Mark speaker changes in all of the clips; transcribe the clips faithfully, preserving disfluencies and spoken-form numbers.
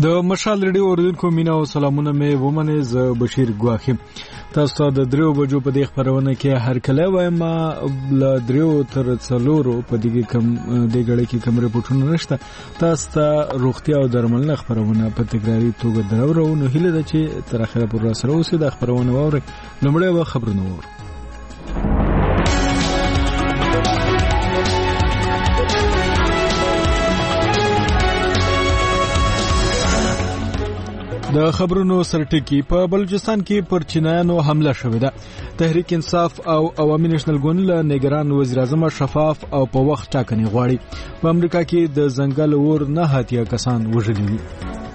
Speaker 1: د مشال ریډیو اوریدونکو مینا او سلامونه مې ومنه ز بشیر ګواخي. تاسو د دریو بجو په دې خبرونه کې هر کله وایم ل دریو تر څلورو په دې کم د غړې کې کم رپورټونه نشته. تاسو ته روغتیا او درملنه خبرونه په تکراری توګه درو نو هیله ده چې تر اخره پر سره اوسې د خبرونه ووري. لومړی به خبرونه ووري. د خبرونو سرټکی په بلوچستان کې پر چینایانو حمله شوې ده. تحریک انصاف او عوامي نېشنل ګوند له نگران وزیر اعظم شفاف او په وخت ټاکنې غواړي. په امریکا کې د ځنګل اور نه هاتیا کسان وژلي دي.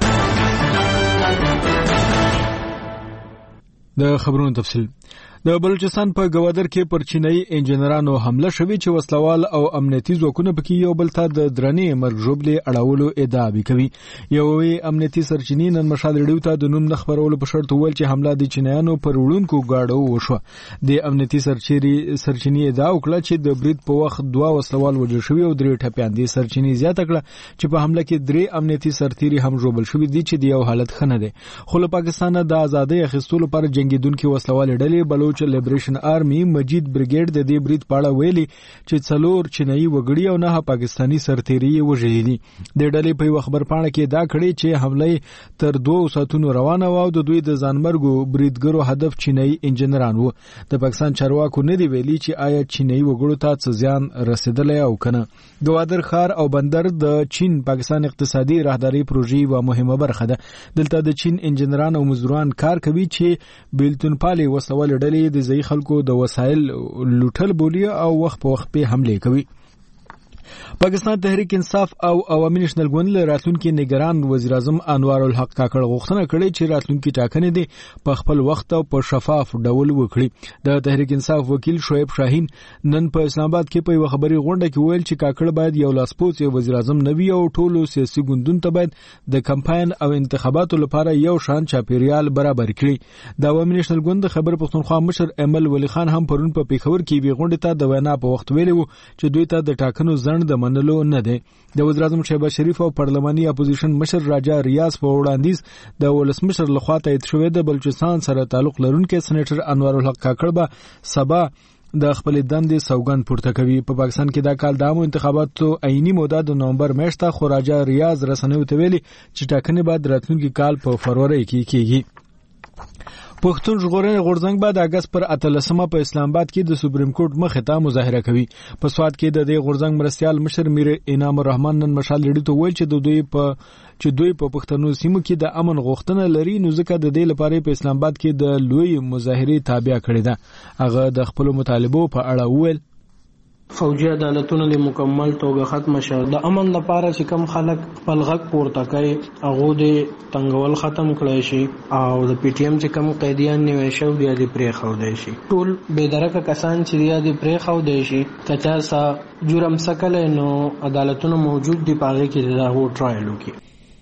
Speaker 1: د خبرونو تفصیل. د بلوچستان په گوادر کې پر چینایي انجنیرانو حمله شوې چې وسلوال او امنیتي ځواکونه پکې یو بل ته د درنې مرګ ژوبلې اړولو ادعا کوي. یوې امنیتي سرچینې نن مشال ریډیو ته د نوم نه خبرولو په شرط وویل چې حمله د چینایانو پر وړونکو گاډو وشوه. د امنیتي سرچینې سرچینې ادعا وکړه چې د برید په وخت دوه وسلوال وژل شوي او درې ټپيان دي. سرچینې زیاته کړه چې په حمله کې درې امنیتي سرتیري هم ژوبل شوي دي چې د یو حالت خنه دي. خو له پاکستان د ازادۍ اخیستلو لپاره جنگیدونکو وسلوال ډلې بلوچ لیبریشن آرمی مجید بریګیډ د دې برید په اړه ویلي چې څلور چینایي وګړي او نه پاکستانی سرتیري وژلي دي. د ډلې په خبر پاڼه کې دا کړي چې حمله تر دوه ساعتونو روانه و او د دوی د ځانمرګو بریدګرو هدف چینایي انجنیران وو. د پاکستان چارواکو نه دی ویلي چې آیا چینایي وګړو ته څه زیان رسیدلی او کنه. گوادر ښار او بندر د چین پاکستان اقتصادي راهداري پروژې و مهمه برخه ده. دلته د چین انجنیران او مزدوران کار کوي چې بیلتون پالي وسول ډلې د ځای خلکو د وسایل لوټل بولی او وخت په وخت په حمله کوي. پاکستان تحریک انصاف او عوامي نېشنل ګوند له راتلونکي نگران وزیر اعظم انوار الحق کاکړ غوښتنه کړې چې راتلونکي ټاکنې دي په خپل وخت او په شفاف ډول وکړي. د تحریک انصاف وکیل شعیب شاهین نن په اسلام آباد کې په یو خبري غونډه کې ویل چې کاکړ باید یو لاسپوڅ وزیر اعظم نوي او ټولو سیاسي ګوندونو ته باید د کمپاین او انتخاباتو لپاره یو شان چاپیریال برابر کړي. د عوامي نېشنل ګوند خبر پښتونخوا مشر امل ولی خان هم پرون په پیښور کې وی غونډه ته د وینا په وخت ویلو چې دوی ته د ټاکنو ځند د منلو نه ده. د وزیر اعظم شهباز شریف او پارلماني اپوزیشن مشر راجا ریاض په وړاندیز د ولسمشر لخوا تایید شوی د بلوچستان سره تعلق لرونکي سېنیټر انوار الحق کاکړ به سبا د خپل دندې سوګند پورته کوي. په پاکستان کې دا کال د عامو انتخاباتو عیني موده د نومبر میاشته خو راجا ریاض رسنیو ته ویلي چې ټاکنې بعد راتلونکي کال په فروری کې کیږي. پښتون ژغورنې غورځنګ بعد اگست پر اتلسمه په اسلام آباد کې د سپریم کورټ مخې ته مظاهره کوي. په سواد کې د دې غورځنګ مرستيال مشر میر انعام الرحمن نن مشال ریډیو ته ویل چې د دوی په چې دوی په پښتنو سیمو کې د امن غوښتنه لري نو ځکه د دې لپاره په اسلام آباد کې د لوی مظاهره تابع کړي ده. هغه د خپل مطالبو په اړه ویل
Speaker 2: فوجي عدالتونه د مکمل توګه ختم شوه. د امن لپاره چې کم خلک خپل غږ پورته کوي هغه د تنګول ختم کړی شي او د پی ټی ایم چې کم قیدیان نیول شوي دي د پرې خودای شي. ټول بېدرکه کسان چې د پرې خودای شي کچا سا جرم سکل نو عدالتونه موجود دي پاره کې دا هو ټرایل وکړي.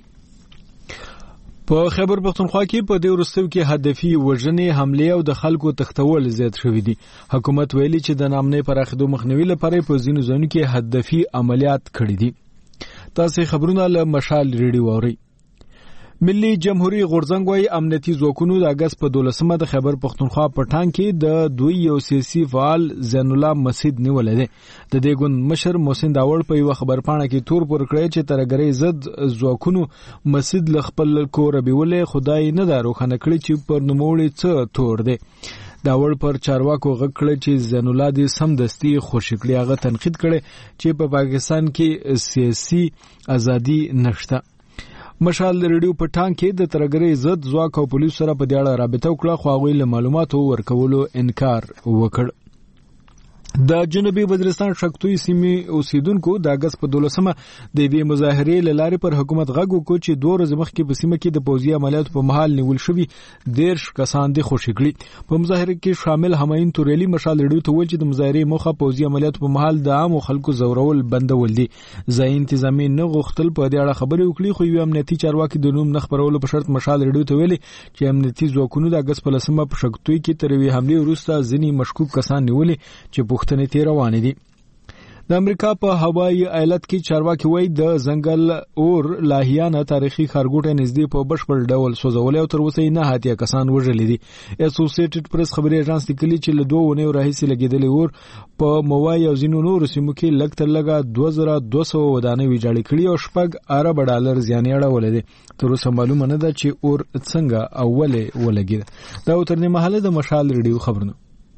Speaker 1: په خیبر پښتونخوا کې په دې وروستیو کې هدفي وژنې حمله او د خلکو تختول زیات شوې دي. حکومت ویلي چې د نامنې پراخېدو مخنیوي لپاره په ځینو ځایونو کې هدفي عملیات کړي دي. تاسو خبرونه له مشال ریډیو اورئ. ملي جمهوریت غورځنګ وايي امنیتي ځواکونو د اگست په دولسمه د خیبر پښتونخوا په ټانګ کې د دوی یو سیاسي فعال زین الله مسعود نیولې ده. د دې ګوند مشر محسن داوړ په یو خبر پاڼه کې تور پر کړی چې ترګری زد ځواکونو مسعود ل خپل کور بیولې خدای نه دا روخنه کړی چې پر نوموړي څه تور ده. داوړ پر چارواکو غږ کړی چې زین الله دې سم دستي خوشی کړی. هغه تنقید کړي چې په پاکستان کې سیاسي ازادي نشته. مشال ریډیو په ټانګ کې د ترګری زد ځواک او پولیس سره په دې اړه رابطه وکړه خو هغوی له معلوماتو ورکولو انکار وکړ. د جنوبي وزیرستان شکتوی سیمې اوسیدونکو د اگست په دولسمه د دې مظاهرې لارې پر حکومت غږ وکړ چې دوه ورځې مخکې په سیمه کې د پوځي عملیاتو په محل نیول شوي دیرش کسان دي خوشي کړي. په مظاهره کې شامل هماین توریلی مشال ریډیو ته ویل چې د مظاهرې موخه پوځي عملیاتو په محل د عامو خلکو زورول بندول دي. ځای انتظامی نه غوښتل په دې اړه خبرې وکړي خو یو امنیتي چارواکي د نوم نه خبرولو په شرط مشال ریډیو ته ویلي چې امنیتي ځواکونو د اگست په لسمه په شکتوی کې تر یوې حملې وروسته ځینې مشکوک کسان نیولي چې پوښتنې تیر روانې دي. د امریکا په هوایي ایالت کې چارواکي وایي د ځنګل اور لاهیانه تاریخي خارګوټه نږدې په بشپړ ډول سوځول او تر اوسه نه هاتیا کسان وژل دي. اسوسییټډ پریس خبري اژانس لیکلي چې له دوه ونیو راهیسې لګیدلې اور په موای او زینو نور سیمو کې لږ تر لږه دوه زره دوه سوه ودانۍ ویجاړې کړي او شپږ ارب ډالر زیان یې اړولې دي. تر اوسه معلومه نه ده چې اور څنګه اوله ولګید. دا تر نیمه حاله د مشال ریډیو خبرونه.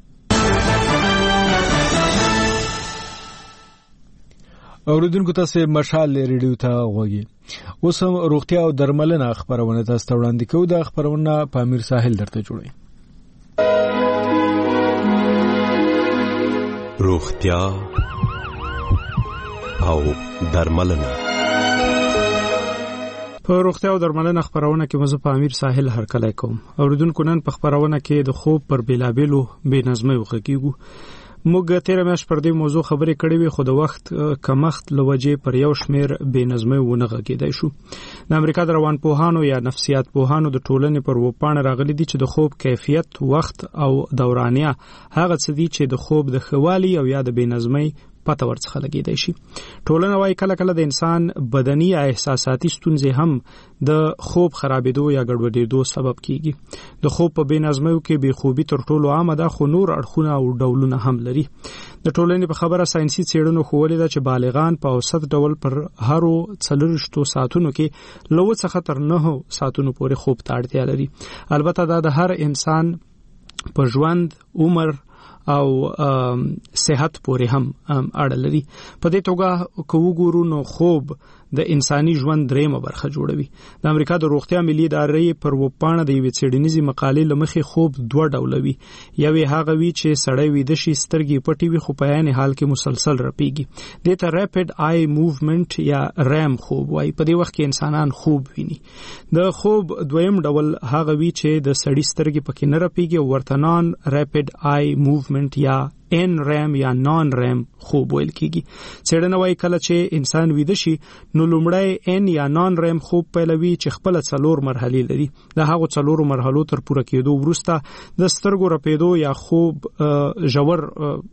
Speaker 1: اوریدونکو تاسو مشال ریډیو ته غوږی. اوس هم روغتیا او درملنه خبرونه تاسو ته وړاندې کوو. د خبرونه په امیر ساحل درته جوړوي.
Speaker 3: روغتیا او درملنه.
Speaker 4: په روغتیا او درملنه خبرونه کې مزه په امیر ساحل هرکلی کوم. اوریدونکو نن په خبرونه کې د خوب پر بیلابیلو بې نظمۍ وغږیږو. موږ تیر میاشت پر دې موضوع خبرې کړې وي خو د وخت کمښت له وجې پر یو شمیر بې نظمۍ ونه غږیدای شو. د امریکا د روانپوهانو یا نفسیات پوهانو د ټولنې پر وپاڼه راغلي دي چې د خوب کیفیت، وخت او دورانیه هغه څه دي چې د خوب د خوالي او یا د بې نظمۍ پته ورڅخه لګیدای شي. ټولنه وايي کله کله د انسان بدني یا احساساتي ستونزې هم د خوب خرابېدو یا ګډوډېدو سبب کیږي. د خوب په بې نظمیو کې بې خوبي تر ټولو عامه ده خو نور اړخونه او ډولونه هم لري. د ټولنې په خبره ساينسي څېړنو ښوولې ده چې بالغان په اوسط ډول پر هرو څلوېښتو ساعتونو کې له اووه څخه تر نهو ساعتونو پورې خوب ته اړتیا لري. البته دا د هر انسان په ژوند، عمر او صحت پورې هم اړه لري. په دې توګه که وګورو نو خوب د انساني ژوند دریمه برخه جوړوي. د امریکا د روغتیا ملي ادارې پر وپاڼه د یوې څېړنیزې مقالې له مخې خوب دوه ډوله وي. یوې هغه وي چې سړی ویده شي، سترګې پټې وي خو په عین حال کې مسلسل رپیږي. دې ته ریپډ آی موومنټ یا ریم خوب وایي. په دې وخت کې انسانان خوب ویني. د خوب دویم ډول هغه وي چې د سړي سترګې پکې نه رپیږي او ورته نان ریپډ آی موومنټ یا ان ریم یا نان ریم خوب ویل کیږي. څېړنه وايي کله چې انسان ویده شي نو لومړی ان یا نان ریم خوب پیلوي چې خپل څلور مرحلې لري. د هغو څلورو مرحلو تر پوره کېدو وروسته د سترګو رپېدو یا خوب ژور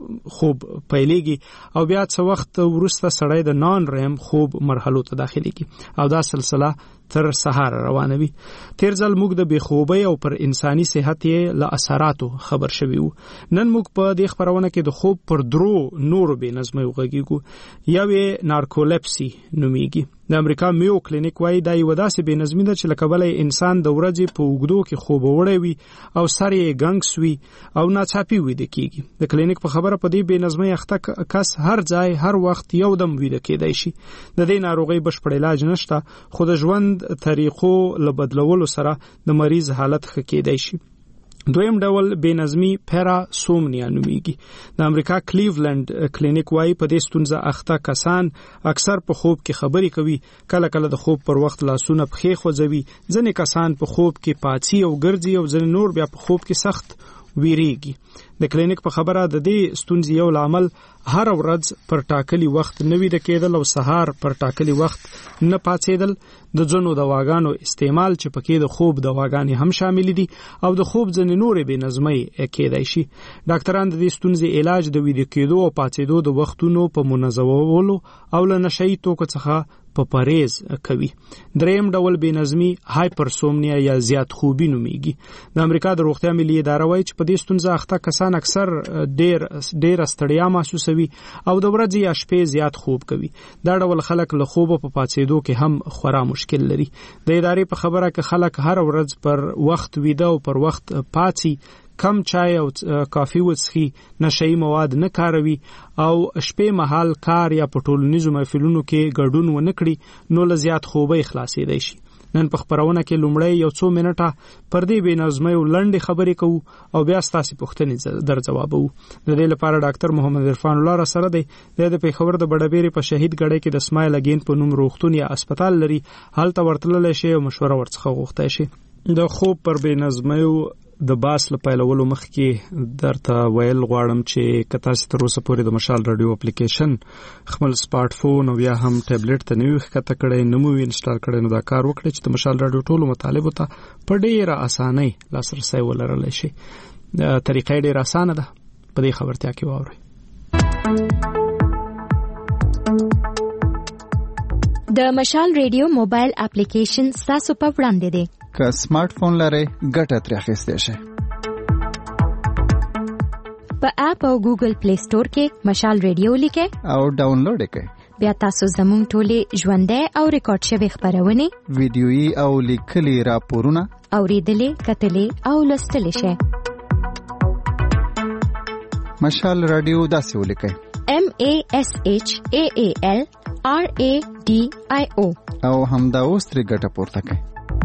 Speaker 4: خوب پیلېږي او بیا څه وخت وروسته سړی د نان ریم خوب مرحلو ته داخليږي او دا سلسله تر سهار روانوي. تیر ځل موږ د بې خوبۍ او پر انساني صحت یې له اثراتو خبر شوي وو. نن موږ په دې خبرونه کې د خوب پر درو نورو بې نظمۍ وغږیږو. یو یې نارکولپسي نومیږي. د امریکا میو کلینیک وايي دا یو داسې بې نظمي ده چې لکه بلی انسان د ورځې په اوږدو کې خوب وړی وي او سر یې ګنګس وي او ناڅاپي ویده کیږي. د کلینیک په خبره په دې بې نظمۍ اخته کس هر ځای هر وخت یو دم ویده کیدای شي. د دې ناروغۍ بشپړ علاج نشته خو د ژوند طریقو له بدلولو سره د مریض حالت ښه کیدای شي. دویم ډول بې نظمي پیراسومنیا نومیږي. د امریکا کلیولند کلینیک وايي په دې ستونزه اخته کسان اکثر په خوب کې خبرې کوي، کله کله د خوب پر وخت لاسونه پښې خوځوي، ځینې کسان په خوب کې پاڅي او ګرځي او ځینې نور بیا په خوب کې سخت ویریږي. د کلینیک په خبره د دې ستونزې یو لامل هر ورځ پر ټاکلي وخت نه ویده کېدل او سهار پر ټاکلي وخت نه پاڅېدل، د ځینو دواګانو استعمال چې پکې د خوب دواګانې هم شامل دي او د خوب ځینې نورې بې نظمۍ کېدای شي. ډاکټران د دې ستونزې علاج د ویده کېدو او پاڅېدو د وختونو په منظمولو او له نشهیي توکو څخه په پرهیز کوي. دریم ډول بې نظمي هایپرسومنیا یا زیات خوبي نومیږي. د امریکا د روغتیا ملي اداره وايي چې په دې ستونزه اخته کسان اکثر ډېر ډېره ستړیا محسوسوي او د ورځې یا شپې زیات خوب کوي. دا ډول خلک له خوبه په پاڅېدو کې هم خورا مشکل لري. د ادارې په خبره کې خلک هر ورځ پر وخت ویده او پر وخت پاڅي، کم چای او کافي وڅښي، نشهیي مواد نه کاروي او شپې مهال کار یا په ټولنیزو محفلونو کې ګډون ونه کړي نو له زیات خوبۍ خلاصېدای شي. نن په خبرونه کې لومړی یو څو منټه پر دې بې نظمیو لنډې خبرې کوو او بیا ستاسې پوښتنې در ځوابوو. د دې لپاره ډاکټر محمد عرفان الله را سره دی. دی د پېښور د بډبېرې په شهید ګړۍ کې د اسماعیل اګین په نوم روغتون یا اسپتال لري. هلته ورتللی شي او مشوره ورڅخه غوښتی شي. د خوب پر بې نظمیو د باس له پیلولو مخکې درته ویل غواړم چې که تاسې تر اوسه پورې د مشال راډیو اپلیکیشن خپل سمارټ فون او یا هم ټابلیټ ته نه وي ښکته کړی، نه مو وي انسټال کړی، نو دا کار وکړئ چې د مشال راډیو ټولو مطالبو ته په ډېره اسانۍ لاسرسی ولرلی شئ. طریقه یې ډېره اسانه ده، په دې خبرتیا کې واورئ.
Speaker 5: د مشال ریډیو موبایل اپلیکیشن تاسو په وړاندې دی.
Speaker 6: که سمارټ فون لرئ ګټه ترې اخیستی شئ.
Speaker 5: په اپ او ګوګل پلی سٹور کې مشال ریډیو لیکئ
Speaker 6: او ډاونلوډ یې کړئ.
Speaker 5: بیا تاسو زموږ ټولې ژوندۍ او ریکارډ شوې خبرونه،
Speaker 6: ویډیويي او لیکلي راپورونه
Speaker 5: اوریدلې، کتلې او لوستلې شئ.
Speaker 6: مشال رادیو داسې ولیکئ:
Speaker 5: M A S H A A L R A D I O
Speaker 6: او همدا اوس ترې ګټه پورته کړئ.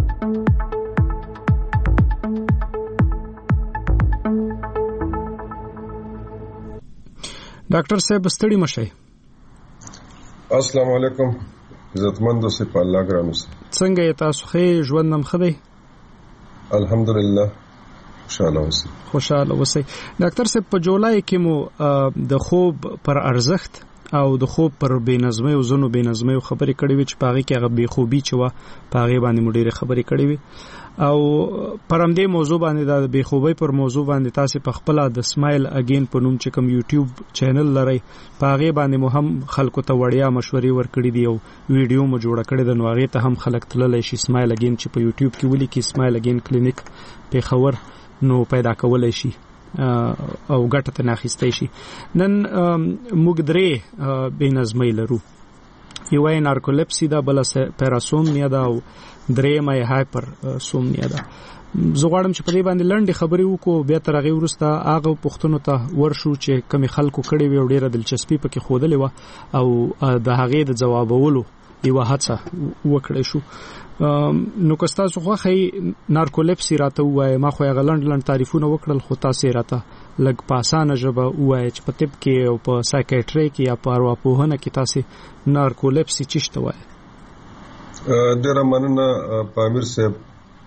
Speaker 4: ډاکټر صاحب ستړي مشئ.
Speaker 7: السلام علیکم. عزتمندو سي په الله ګرانو سي.
Speaker 4: څنګه یې تاسو؟ ښه ژوند نم خدای؟
Speaker 7: الحمدلله خوشاله اوسئ.
Speaker 4: خوشاله اوسئ. ډاکټر صاحب په جولای کې مو د خوب پر ارزښت او د خوب پر بېنظمۍ او زنو بېنظمۍ خبرې کړې وي چې په هغې کې هغه بېخوبي چې وه په هغې باندې مو ډېرې خبرې کړې وي او پر همدې موضوع باندې د بېخوبۍ پر موضوع باندې تاسې په خپله د سمایل اګین په نوم چې کوم یوټیوب چینل لرئ په هغې باندې مو هم خلکو ته وړیا مشورې ورکړي دي او ویډیو مو جوړه کړې ده، نو هغې ته هم خلک تللی شي. سمایل اګین چې په یوټیوب کې ولیکي سمایل اګین کلینیک پېښور نو پیدا کولی شي او ګټه ترې اخیستی شي. نن موږ درې بېنظمۍ لرو. یوه یې نارکولیپسي ده، بله پیراسومنیا ده او درېیمه یې هایپرسومنیا ده. زه غواړم چې په دې باندې لنډې خبرې وکړو، بیا تر هغې وروسته هغه پوښتنو ته ورشو چې کومې خلکو کړې وي او ډېره دلچسپي پکې ښودلې وه او د هغې د ځوابولو یوه هڅه وکړی شو. نو که ستاسو خوښه نارکولیپسي راته ووایه، ما خو هغه لنډ لنډ تعریفونه وکړل، خو تاسې راته لږ په اسانه ژبه ووایه چې په طب کې او په سایکیټري کې یا په ارواپوهنه کې تاسې نارکولیپسي څه ته وایه؟
Speaker 7: ډېره مننه پامیر صاحب.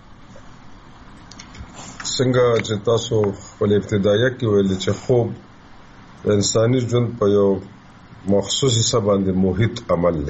Speaker 7: څنګه چې تاسو خپل ابتدایه کې ویل چې خوب د انساني ژوند په یو مخصوص حصه باندې محیط عمل دی.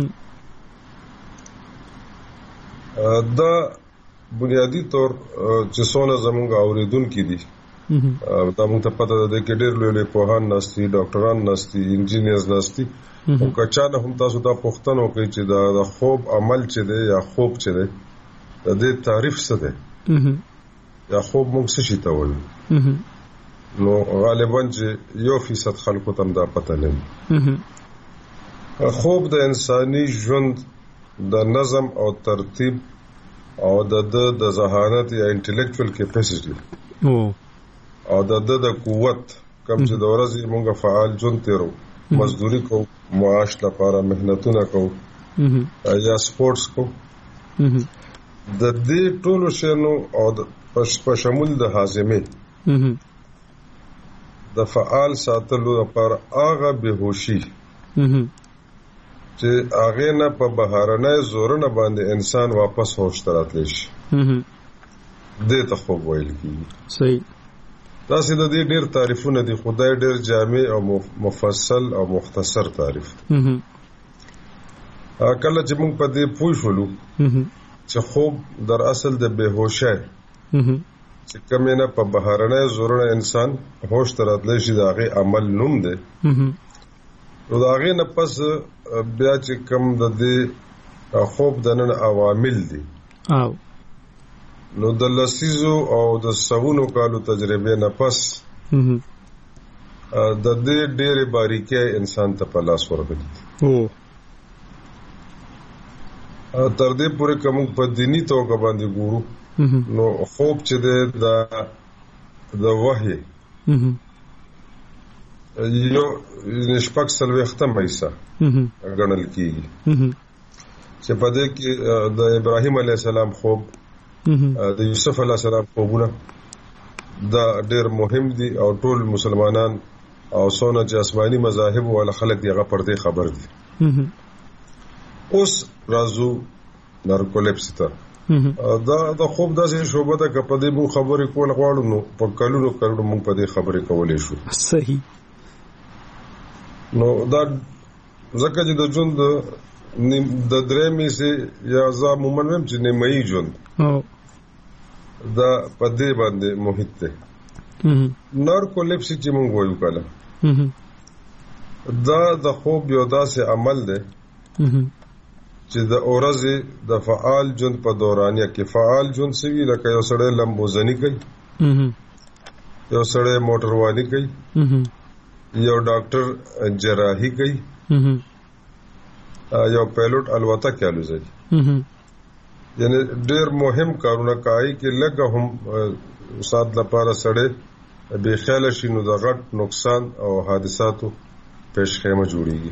Speaker 7: دا بنیادی طور چې څونه زموږ اوریدونکي دي دا موږ ته پته ده چې ډېر لوی لوی پوهان ناستي، ډاکټران ناستي، انجینیرز ناستي او که چا نه هم تاسو دا پوښتنه وکړئ چې د خوب عمل چې دی یا خوب چې دی د دې تعریف څه دی یا خوب موږ څه شي ته وایو، نو غالبا چې یو فیصد خلکو ته دا پته نه وي. خوب د انساني ژوند د نظم او ترتیب او د د ذهانت یا انټلیکچوال کیپاسټي او د د قوت کم چې د ورځې موږ فعال ژوند تیرو، مزدوري کو، معاش لپاره مهنتونه کو یا سپورتس کو، د دې ټولو شنو او په شمول د هاضمې د فعال ساتلو لپاره هغه بهوشي چې هغه نه په بهارنه زورونه باندې انسان واپس هوش ته راتلی شي دې ته خوب ویل کیږي.
Speaker 4: صحیح.
Speaker 7: تاسو د دې ډېر تعریفونه دي، خدای ډېر جامع او مفصل او مختصر تعریف. کله چې موږ په دې پوه شولو چې خوب در اصل د بهوشۍ چې کومه نه په بهارنه زورونه انسان هوش ته راتلی شي د هغه عمل نوم دی، نو د هغې نه پس بیا چې کوم د دې خوب دننه عوامل دي نو د لسیزو او د سوونو کالو تجربې نه پس د دې ډېرې باریکۍ انسان ته په لاس ورغلي دي. تر دې پورې که موږ په دیني توګه باندې ګورو نو خوب چې دی د وحی یو نشپک سلویختم حصہ ګڼل کیږي چې په دې کې د ابراهیم علیه السلام خوب، د یوسف علیه السلام خوبونه دا ډېر مهم دي او ټول مسلمانان او څونه چې آسماني مذاهب ولا خلک دی هغه پر دې خبر دي. اوس راځو نارکولیپسي ته. دا د خوب داسې شوبه ده که په دې موږ خبرې کول غواړو نو په کلونو کلونو موږ په دې خبرې کولی شو.
Speaker 4: صحیح.
Speaker 7: نو دا ځکه چې د ژوند د درېیمې سي یا زه عموما ویم چې نیمایي ژوند دا په دې باندې محیط دی. نارکولیپسي چې موږ وایو کله دا د خوب یو داسې عمل دی چې د اورزې د فعال ژوند په دورانیه کې فعال ژوند سوي لکه یو سړی لمبوزنی کوي یو سړی موټرواني کوي یو ډاکټر جراحي کوي یو پیلوټ الوتکه الوزي یعنی ډېر مهم کارونه کوي چې لکه هم استاد لپاره سړی بے خیال شي نو د غټ نقصان او حادثاتو پیش خیمه جوړیږي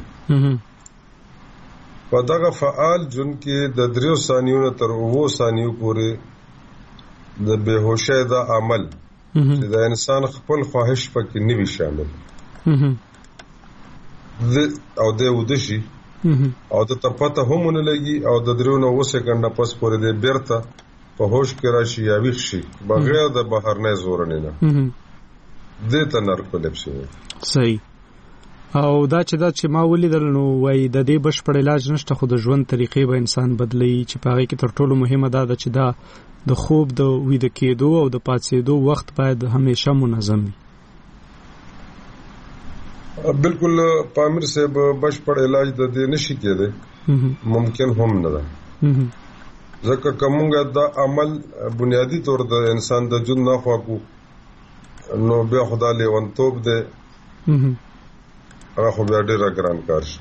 Speaker 7: په دغه فعال جون کې د دریو ثانیو تر اوو ثانیو پورې د بهوشۍ دا عمل چې د انسان خپل خواهش پکې نه وي شامل او د ودشي او د تپته هم نه لګي او د دریو نو سکند پس پورې د بیرته په هوش کې راشي یا ویښ شي بغیر د بهر نه زور نه نه دته نارکولیپسي
Speaker 4: صحیح او دا چې دا چې ما ولیدل نو وای د دې بشپړ علاج نشته خو د ژوند طریقې به انسان بدلی چې پاره کې تر ټولو مهمه ده چې دا د خوب د ویده کېدو او د پاتېدو وخت باید همیشه منظم وي
Speaker 7: بالکل پامیر صاحب بشپړ علاج د دې نشي کېده ممکن هم نه ده ځکه کومه دا عمل بنیادی طور د انسان د جون نه خواکو نو بیا خدای له ونتوب ده هغه خو بیا ډېر ګران کار شي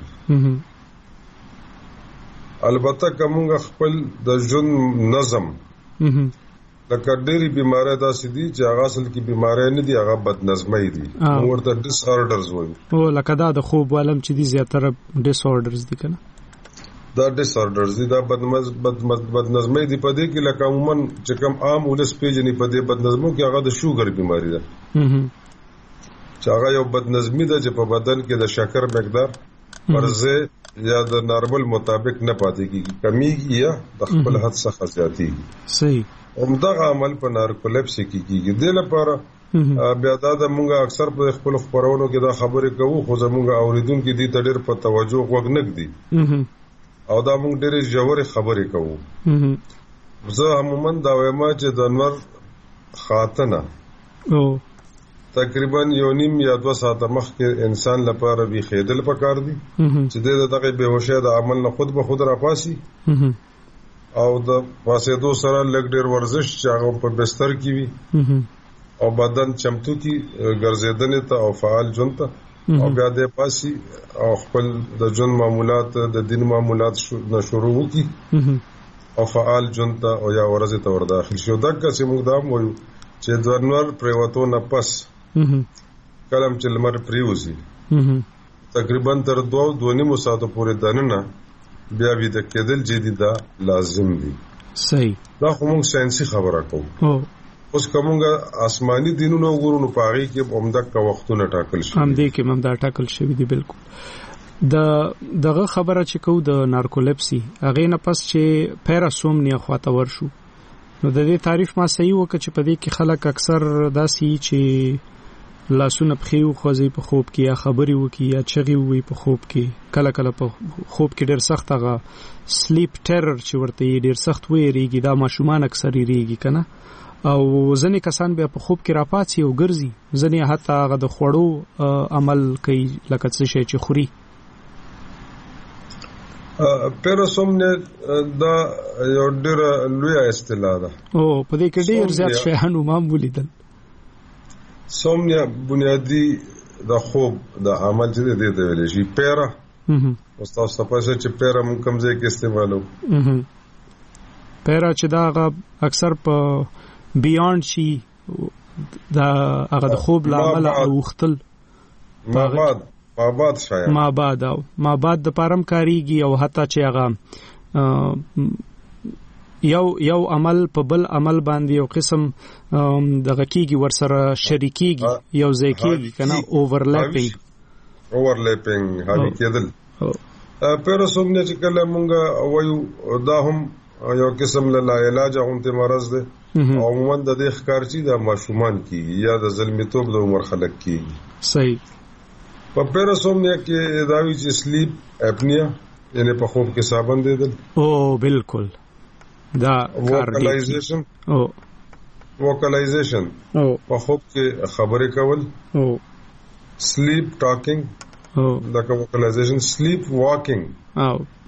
Speaker 7: البته کومه خپل د جون نظم لکه ډېری بیماری داسې دي چې هغه اصل کې بیماری نه دي هغه بد نظمي دي ورته ډیس آرډرز وایي
Speaker 4: او لکه دا د خوب والم چې دي زیاتره ډیس آرډرز دي کنه
Speaker 7: دا ډیس آرډرز دي دا بد بد بد نظمي دي په دې کې لکه عموما چې کوم عام ولس پیژنې په دې بد نظمو کې هغه د شوګر بیماری ده چې هغه یو بد نظمي ده چې په بدن کې د شکر مقدار پرځه یا د نارمل مطابق نه پاتې کیږي کمیږي یا د خپل حد څخه زیاتېږي
Speaker 4: صحیح
Speaker 7: همدغه عمل په نارکولیپسي کې کیږي د لپاره بیا دا د مونږه اکثر په خپل خبرونو کې دا خبرې کوو خو زمونږ اوریدونکو دي ته ډېر په توجه وګ نه کړي او دا مونږ ډېر ژورې خبرې کوو زه عموما دا وایم چې د نور خاتنه
Speaker 4: او
Speaker 7: تقریبا یو نیم یا دو ساعته مخکې انسان لپاره وی خېدل پکار دي چې د دغه بهوشۍ د عمل نه خود به خود راپاسي او د واسطو سره لګ ډېر ورزش چې هغه په بستر کې وي او بدن چمتو کی ګرځیدنې ته او فعال ژوند ته او بیا د پاسي او خپل د ژوند معمولات د دین معمولات شروع وکړي او فعال ژوند ته او یا ورځ ته ور داخل شي دغه چې موږ دا وایو چې د نور پریوتو نه پس کلم چې لمر پریوزي تقریبا تر دوه دوه نیمو ساعتو پورې دننه بیا وی د کېدل جدي دا لازم دي
Speaker 4: صحیح
Speaker 7: دا کوم ساينسي خبره کوم اوس کومه آسماني دینونو غوړونو پاغي کې عمده کا وختونه ټاکل شي
Speaker 4: هم دې کې ممدا ټاکل شوی دی بالکل د دغه خبره چې کو د نارکولیپسي هغه نه پس چې پیراسومنیا خواته ورشو نو د دې تعریف ما صحیح وکړ چې په دې کې خلک اکثر داسي چې لاسونه پخیو خوځي په خوب کې یا خبري وکي یا چغي وي په خوب کې کله کله په خوب کې ډېر سخت هغه سلیپ ټیرر چې ورته ډېر سخت ویریږي دا ماشومان اکثر یریږي کنه او ځنې کسان بیا په خوب کې راپاتې او ګرځي ځنې حتی هغه د خوړو عمل کوي لکه څه شي چې خوري
Speaker 7: پیراسومنیا دا یو ډېر لوی اصطلاح ده
Speaker 4: او په دې کې ډېر زیات شیان معمولی دي
Speaker 7: سومنیا بنیادی د خوب د عمل چې دې ته ویل شي پیرا استاد صفاشه چې پیرا مون کوم ځای کې استعمالو
Speaker 4: پیرا چې دا اکثر په بیاند شي دا هغه د خوب لامل او وختل
Speaker 7: ما بعد ما بعد شاید
Speaker 4: ما بعد او ما بعد د پارم کاریږي او حتی چې هغه یو یو عمل په بل عمل باندې یو قسم دغه کیږي ورسره شریکيږي یو ځای کیږي کنه اوورلپینګ
Speaker 7: اوورلپینګ هغه کېدل پیراسومنیا چې کله مونږه وایو دا هم یو قسم لا علاج غونته مرز ده عموما د دې ښکارچی د ماشومان کیږي یا د زلمیتوب د عمر خلک کیږي
Speaker 4: صحیح
Speaker 7: په پیراسومنیا کې داوی چې سلیپ اپنیا یعنی په خوب کې صابن دیدل
Speaker 4: او بالکل دا
Speaker 7: ووکلایزیشن
Speaker 4: او
Speaker 7: ووکلایزیشن
Speaker 4: او
Speaker 7: په خوب کې خبرې کول
Speaker 4: او
Speaker 7: سلیپ ټاکینګ
Speaker 4: او
Speaker 7: دا ووکلایزیشن سلیپ واکینګ
Speaker 4: او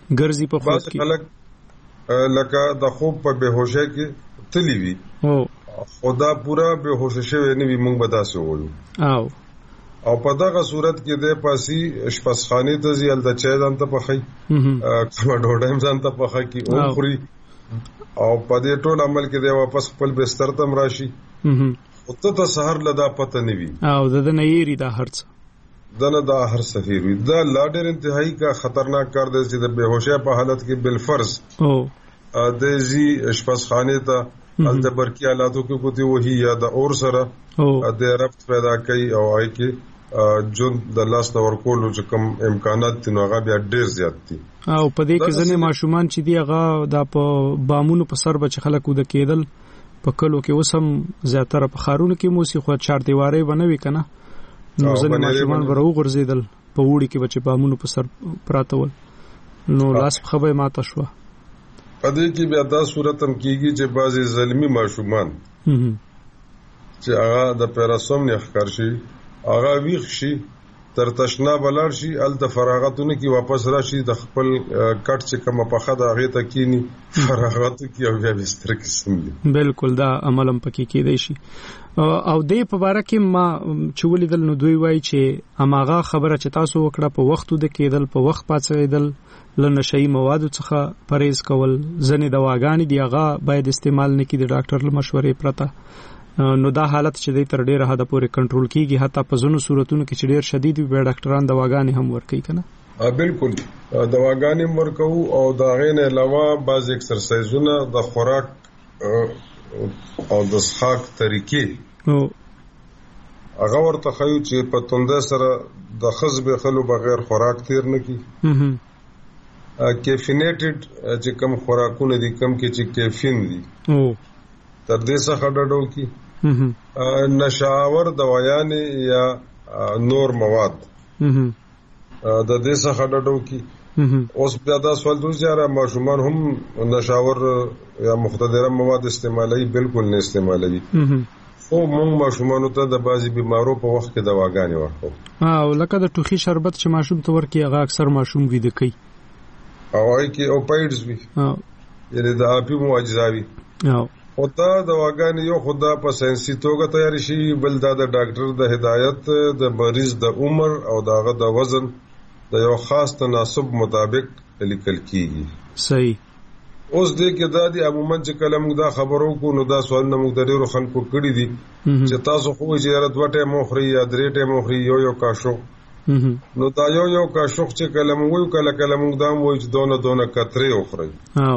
Speaker 4: ګرځي په خوب کې
Speaker 7: خلک لکه د خوب په بهوشه کې تلی وي
Speaker 4: او
Speaker 7: خدا پورا بهوشه شوی نه وي مونږ به تاسو وایو
Speaker 4: او
Speaker 7: او په دغه صورت کې د پاسي شپسخانه ته ځل د چای ځان ته پخای کما ډوډۍ ځان ته پخای کی او خوري او په دې ټول عمل کې د واپس خپل بستر ته راشي او ته سحر لدا پته نه وي
Speaker 4: او د نه یری دا هرڅ
Speaker 7: دنه دا هر سفیر وي دا لاډر انتهایی کا خطرناک کار دی چې د بهوشه په حالت کې بل فرض
Speaker 4: او
Speaker 7: د زی اشپزخانه ته ال د برقی آلاتو کې کوتي وਹੀ یا د اور سره د ربط پیدا کوي او آی کې جون د لاس نور کولو چې کوم امکانات دي نو هغه بیا ډیر زیات دي
Speaker 4: او په دې کې ځنې ماشومان چې دی هغه د په بامونو په سر بچ خلکو د کېدل په کلو کې وسم زیاتره په خارونو کې موسی خو چار دیوارې بنوي کنه نو ځنې ماشومان ورو غرزیدل په وړي کې بچ بامونو په سر پراتول نو لاس خبره ماته شو
Speaker 7: په دې کې بیا دا صورت هم کیږي چې بعضي ظلمي ماشومان چې هغه د پیراسومنیا ښکار شي هغه ویښ شي تر تشنا بلار شي ال د فراغتونه کې واپس راشي د خپل کټ چې کومه پخه د هغه ته کینی فراغت کې او بیا بستر کې سملی
Speaker 4: بالکل دا عملم پکې کېدای شي او دې په اړه کې ما چولې دل نو دوی وای چې اماغه خبره چې تاسو وکړه په وختو د کېدل په وخت پاتېدل لنشئی موادو څخه پرهیز کول ځنې دواګانې دی هغه باید استعمال نه کړي د ډاکټر له مشورې پرته نو دا حالت چې د تر ډیره حد پورې کنټرول کیږي حتی په ځینو صورتونو کې چې ډیر شدید وي ډاکټران دواګانې هم ورکوي کنه
Speaker 7: بالکل دواګانې ورکو او دا غینه علاوه بعض ایکسرسایزونه د خوراک او د څښاک طریقې هغه ورته خو چې په توندې سره د خزب خلو بغیر خوراک تیر نه کی کیفینیټډ چې کم خوراکونه دي کم کې چې کیفین دي تر دې څخه ډډو کی نشاور دوايان یا نور مواد د دې څخه ډډو کی اوس بیا دا سوال دوی یاره ماشومان هم نشاور یا مختدره مواد استعمالي بالکل نه استعمالوي او موږ ماشومانو ته د بازي بيمارو په وخت کې دواګانې ورکو
Speaker 4: او لکه د ټوخي شربت چې ماشوم ته ورکي هغه اکثر ماشوم ویده کوي
Speaker 7: او اي کې اوپایډز وي یعنی د اپي معجزاوي
Speaker 4: او
Speaker 7: او دا دواګانې یو خدا په ساينسي توګه تیار شي بل دا د ډاکټر د هدایت د مریض د عمر او داغه د وزن د یو خاص تناسب مطابق لیکل کیږي
Speaker 4: صحیح
Speaker 7: اوس دې کې دا دي عموما چې کله موږ دا خبرو کو نو دا سوال موږ د ډیرو خلکو کړی دي چې تاسو خو یې یاره دوه ټیم مخري یا درې ټیم مخري یو یو کاشو نو دا یو یو کاشو چې کله موږ کله کله موږ دا وایو چې دونه دونه کترې وخوري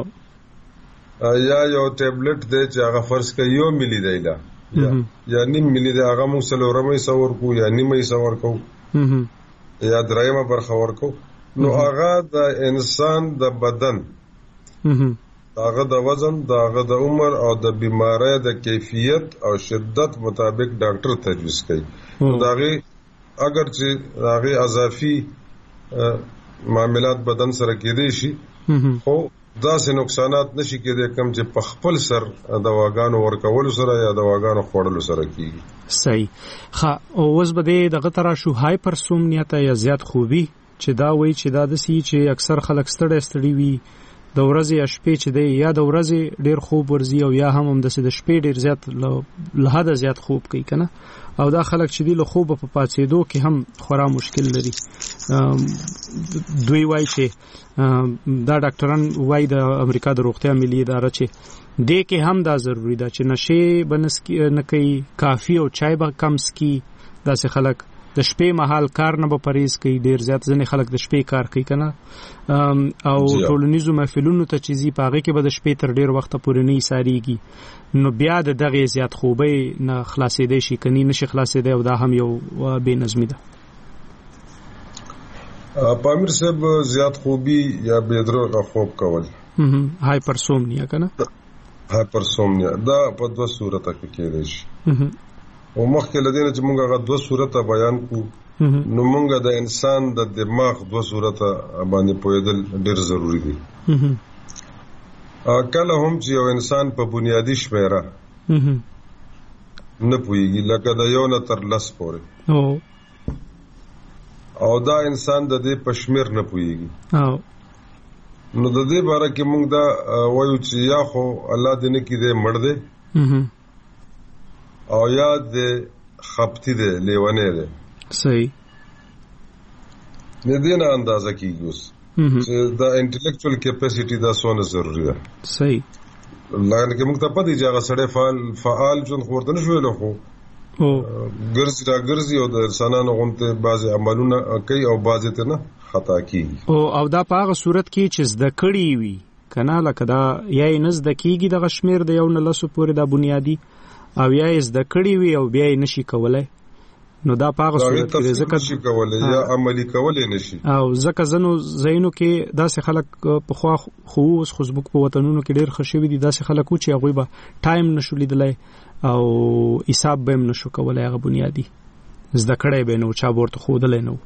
Speaker 7: یا یو ټابلیټ دی چې هغه فرض کوي یو ملي دی لا یا نیم ملي دی هغه موږ سلورمې سور کو یا نیمې سور کو یا درایمه برخه ورکو نو هغه د انسان د بدن داغه د وزن داغه د عمر او د بیماری د کیفیت او شدت مطابق ډاکټر تجویز کوي داغه اگر چې داغه اضافي معاملات بدن سره کېدې شي خو دا سه نقصانات نشي کېدای کوم چې په خپل سر دواګانو ورکول سره یا دواګانو خوړل سره کیږي
Speaker 4: صحیح ها او اوس بده دغه ترا شو هایپرسومنیا ته یا زیات خوبي چې دا وایي چې دا د سی چې اکثر خلک ستړي ستړي وي د ورځې یا شپې چې دی یا د ورځې ډیر خوب ورزي او یا هم هم د شپې ډیر زیات له حد زیات خوب کوي کنه او دا خلک چې دی له خوب په پاتېدو کې هم خورا مشکل لري دوی وایي چې دا ډاکټران وایي د امریکا د روغتیا ملي اداره چې دې کې هم دا ضروری ده چې نشه بنس نه کوي کافي او چای به کم سکي داسې خلک د شپې مهال کار نه به پریز کوي ډیر زیات ځنې خلک د شپې کار کوي کنه او ټولنیزو محفلونو ته چیزي پاغه کې به د شپې تر ډیر وخت پورې نه ایساریږي نو بیا د دغه زیات خوبه نه خلاصېدې شي کني نشي خلاصېدې او دا هم یو بے نظمی ده
Speaker 7: پامیر صاحب زیات خوبي یا بيدروغه خوب کول
Speaker 4: هایپرسومنیا کنه
Speaker 7: هایپرسومنیا دا په دوه صورته کې کېږي او مخکې لدینه چې مونږ هغه دوه صورته بیان کو نو مونږ د انسان د دماغ دوه صورته باندې پوهېدل ډېر ضروری دي کله هم چې یو انسان په بنیادی شمیره نه پوهېږي لکه د یو نه تر لس پورې او دا انسان د دې په شمیر نه پوهېږي نو د دې باره کې موږ دا وایو چې یا خو الله دې نه کړي مړ دی او یا دې خپتی دی لیونی دی
Speaker 4: صحیح
Speaker 7: نه دې نه اندازه کیږي اوس چې دا انټلیکچوال کیپاسټي دا څونه ضروري ده
Speaker 4: صحیح
Speaker 7: لکه موږ ته پدې چې هغه سړی فعال فعال ژوند خورته نه شوی له خو ګرځي را ګرځي او د انسانانو غونته بعض عملونه کوي او بعض ته نه خطا کیږي
Speaker 4: او او دا په هغه صورت کې چې زده کړی وي کنه لکه دا یا یې نه زده کیږي د غشمیر د یو نه لسو پورې دا بنیادی او یا یې زده کړی وي او بیا یې نشي کولای نو دا په هغه صورت کې ځکه
Speaker 7: نشي کولای یا عملی کولای نشي
Speaker 4: او ځکه زنو زینو کې داسې خلک په خوا خو اوس فیسبوک په وطنونو کې ډېر خشوي دي داسې خلک چې هغه به ټایم نشو لیدلای او حساب به هم نشو کولای هغه بنیادی زده کړی به نو چا ورته خودلای نو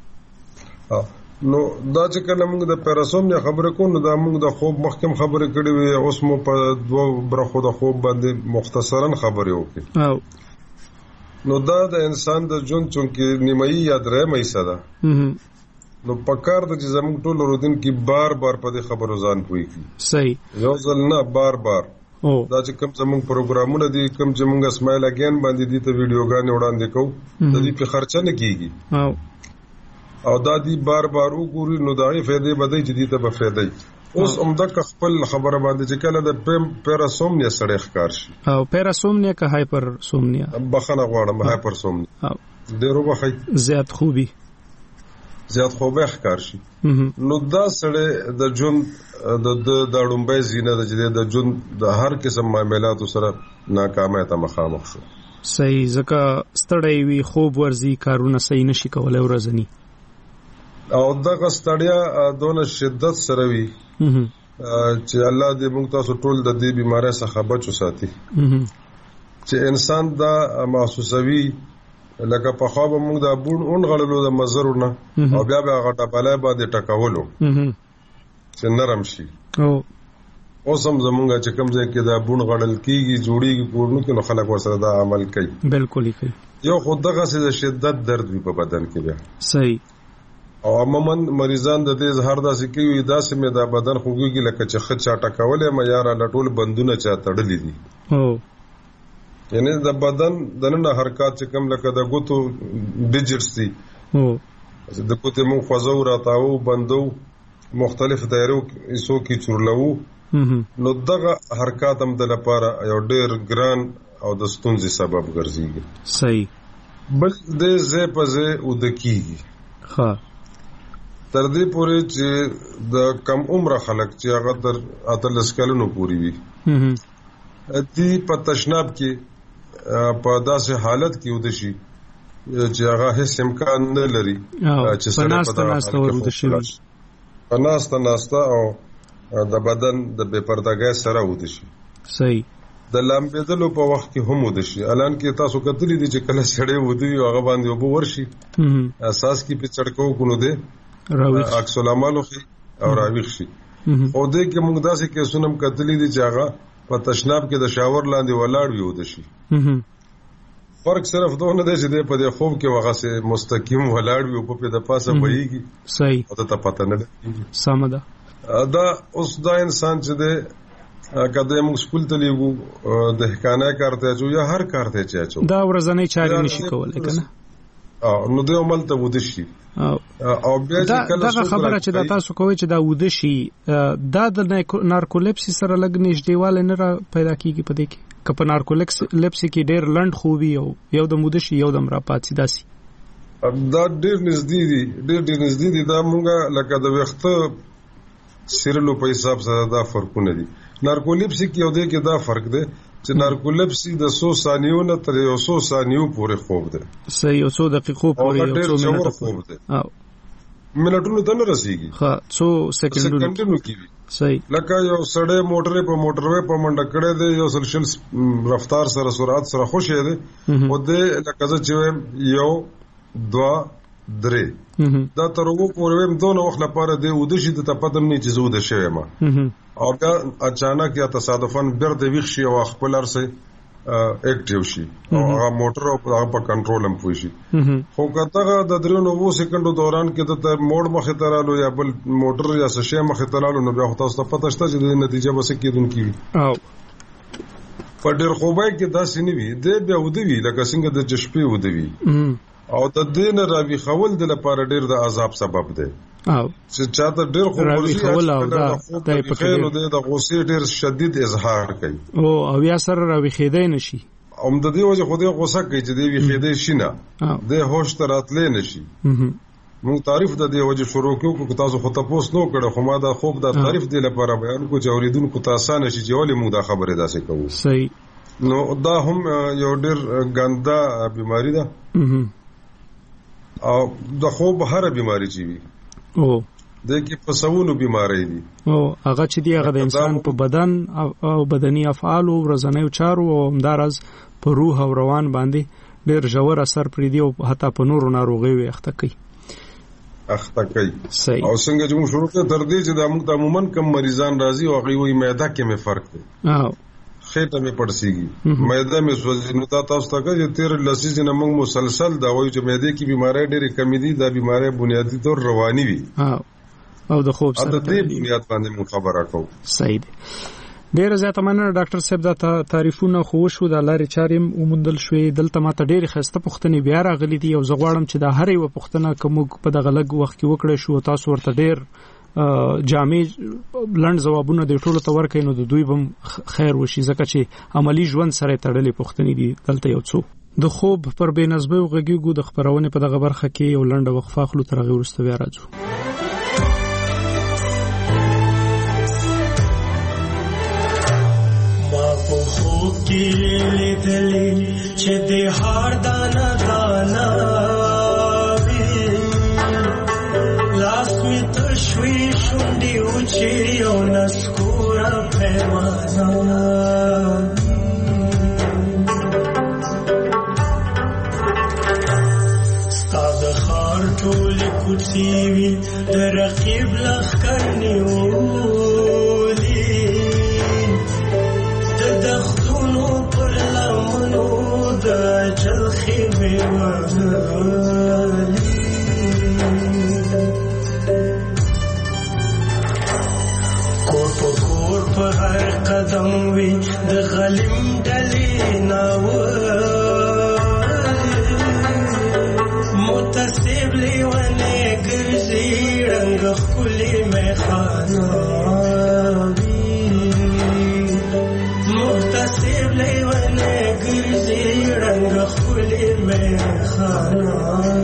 Speaker 7: نو دا چې کله موږ د پیراسومنیا خبره کوو نو دا موږ د خوب مخکم خبره کړې وي اوس مو په دوه برخو د خوب باندې مختصرا خبرې وکړي
Speaker 4: او
Speaker 7: نو دا د انسان د ژوند چونکې نیمایي یا درېیمه حصہ ده نو پکار د چې زموږ ټول رودن کې بار بار په دې خبرو ځان پوي کی
Speaker 4: صحیح
Speaker 7: یو ځل نه بار بار
Speaker 4: او
Speaker 7: دا چې کوم زموږ پروګرامونه دي کوم چې موږ اسماعیل اگین باندې دي ته ویډیوګانې وړاندې کوو د دې په خرچه نه کیږي
Speaker 4: او
Speaker 7: او دا دی بار بار وګوري نو دا یې فائدې بدای چې دي ته به فائدې اوس عمده خپل خبره باندې چې کله د پیراسومنیا سره ښکار شي
Speaker 4: او پیراسومنیا که هایپرسومنیا
Speaker 7: بخنه غواړم هایپرسومنیا
Speaker 4: او
Speaker 7: ډیرو بخای
Speaker 4: زیات خوبي
Speaker 7: زیات خوبه ښکار شي نو دا سره د ژوند د د ډومبې زینه د جدي د ژوند د هر قسم معاملاتو سره ناکامه ته مخامخ شو
Speaker 4: صحیح ځکه ستړی وي خوب ورزي کارونه صحیح نشي کولای ورځنی
Speaker 7: او دغه ستړیا دونه شدت سره وي چې الله دې موږ تاسو ټول د دې بیماری څخه بچو ساتي چې انسان دا محسوسوي لکه په خوا به موږ د بون اون غړلو د مزرونه او بیا به هغه ټپلای باندې ټکولو چې نرم شي
Speaker 4: او
Speaker 7: اوسم زمونږ چې کوم ځای کې دا بون غړل کیږي جوړیږي کورنو کې نو خلک ورسره دا عمل کوي
Speaker 4: بالکل کوي
Speaker 7: یو خود دغه څه شدت درد وي په بدن کې بیا
Speaker 4: صحیح
Speaker 7: او عموما مریضان د دې زهر داسې کوي داسې مې دا بدن خوږي لکه چې خچا ټکولې ما یاره لټول بندونه چا تړلې دي
Speaker 4: او
Speaker 7: یعنی د بدن دنه حرکت چې کوم لکه د ګوتو ډیجټس دي
Speaker 4: او
Speaker 7: د ګوتې مون خوځو راتاو بندو مختلف دایرو ایسو کې چورلو نو دغه حرکت هم د لپاره یو ډېر ګران او د ستونزې سبب ګرځي
Speaker 4: صحیح
Speaker 7: بل دې زه په زه ودکیږي
Speaker 4: ها
Speaker 7: تر دې پورې چې د کم عمر خلک چې هغه تر اتلس کلونو پورې وي دې په تشناب کې په داسې حالت کې ود شي چې هغه هیڅ امکان نه لري
Speaker 4: چې سره په ناسته ورود شي
Speaker 7: پناسته ناسته او د بدن د بے پردګۍ سره ود شي
Speaker 4: صحیح
Speaker 7: د لامبېدلو په وخت کې هم ود شي الان کې تاسو کتلې دي چې کله سړې ودی هغه باندې وبو ورشي اساس کې په چړکو کونو دي
Speaker 4: راويخ
Speaker 7: عکس العمل او راويخ شي او دې کې موږ داسې کې سنم کتلې دي چې هغه په تشناب کې د شاور لاندې ولاړ وي ود شي فرق صرف دوه نه دی چې په دې خوب کې وغه سه مستقیم ولاړ وي او په د پاسه وایي
Speaker 4: صحیح
Speaker 7: او ته پته نه لګي
Speaker 4: سمده
Speaker 7: دا اوس دا انسان چې دی کله موږ سکول ته لیږو د حکانه کارته جو یا هر کارته چاچو
Speaker 4: دا ورځنی چاري نشي کولای کنه
Speaker 7: او نو د عمل ته ود شي او بیا چې کله
Speaker 4: دا خبره چې دا تاسو کوی چې دا ود شي دا د نارکولپسي سره لګ نږدېواله نه پیدا کیږي په دې کې کپ نارکولپسي کې ډېر لند خوبي او یو د مود شي یو د مرا پاتې داسي
Speaker 7: دا ډېر نږدې دي ډېر ډېر نږدې دي دا مونږه لکه د وخت سیرلو په حساب سره دا فرقونه دي نارکولپسي کې یو دی کې دا فرق دی چې نارکولپسي د څو ثانیو نه تر یو څو ثانیو پورې خوب دی
Speaker 4: صحیح یو څو دقیقو پورې یو څو منټه
Speaker 7: خوب دی
Speaker 4: او
Speaker 7: منټونو ته نه رسیږي
Speaker 4: ها څو سکندونو
Speaker 7: کې
Speaker 4: صحیح
Speaker 7: لکه یو سړی موټر په موټروي په منډه کړي دی یو سلشل رفتار سره سرعت سره خوشې دی او د لکه چې یو دوا درې دا تر وګو پورې دوه وخت لپاره دی ودشي د تپدم نه چې زو د شوی ما او دا اچانک یا تصادفاً بیر د ویښ شي او خپل ارسه اکټیو شي او هغه موټر او هغه په کنټرول هم پوي شي. خو کته د درې نو سکندو دوران کې د موډ مخه ترالو یا بل موټر یا سشي مخه ترالو نو بیا تاسو ته پته شته چې د نتیجه بس کېدونکې وي. او په ډېر خوبای کې دا سینې وي د بیا ودوي لکه څنګه د جشپې ودوي او د دین راوي خول د لپاره ډېر د عذاب سبب دی. او چې چاته ډېر خوب ورشي او دا د خیلو د غوسې ډېر شدید اظهار کوي او
Speaker 4: او یا سره راوي خېدای نشي
Speaker 7: او د دې وجه خو دې غوسه کوي چې دې وی خېدای شي نه د هوش تراتلې نشي. موږ تعریف د دې وجه شروع کړو چې تاسو خو تاسو نو کړو خو ما دا خوب د تعریف دی لپاره بیان کو چې اوریدونکو ته آسان شي چې ولې موږ دا خبره داسې کوو.
Speaker 4: صحیح.
Speaker 7: نو دا هم یو ډېر ګنده بیماری ده او د خوب هر بیماری چی وي
Speaker 4: او
Speaker 7: د کې پسونو بیماری دي
Speaker 4: او هغه چې دی هغه د انسان په بدن او بدني افعال او ورځنیو چارو او همدارز په روح او روان باندې ډېر ژور اثر پرې دی او حتی په نورو ناروغیو اخته کوي
Speaker 7: اخته کوي.
Speaker 4: او
Speaker 7: څنګه چې موږ شروع کړو تر دې چې د موږ عموما کم مریضان راځي او هغه وي معده کې مې فرق دی
Speaker 4: او
Speaker 7: خېټه مې پړسیږي معده مې سوځي. نو تاسو ته کوي چې تیر لسیز نه موږ مسلسل دا وایو چې معده کې بیماری ډېرې کمی دي. دا بیماری بنیادی طور رواني وي
Speaker 4: او د خوب سره
Speaker 7: د دې بنیاد باندې موږ خبره کوو.
Speaker 4: صحیح دی. ډېر زیاته مننه ډاکټر صاحب دا تعریفونه خو شو د لارې چارې وموندل شوې. دلته ماته ډېرې ښایسته پوښتنې بیا راغلي دي او زه غواړم چې دا هر یوه پوښتنه که موږ په دغه لږ وخت کې وکړی شو تاسو ورته ډېر جامع لنډ ځوابونه د ټولو ته ورکړئ نو د دوی به خیر وشي ځکه چې عملی ژوند سره تړلې پوښتنې دي. دلته یو څو د خوب پر بې نظمۍ غږیږو د خپرونې په دغه برخه کې یو لنډه وقفه اخلو تر هغې وروسته بیا راځو.
Speaker 8: ما په خوب کې لیدلې چې د هار دانه دانه می تشوی شوندی اوچی او نسکورا پیمانا ستا د خار ټولی کوڅې وي د رقیب لښکر نیولي د دښتونو پر لمنو د اجل خیمې وهلي په هر قدم وي د غلیم ډلې ناولي متصب لیونې ګرځي رنګ ښکلي میخانه وي متصب لیونې ګرځي رنګ ښکلي میخانه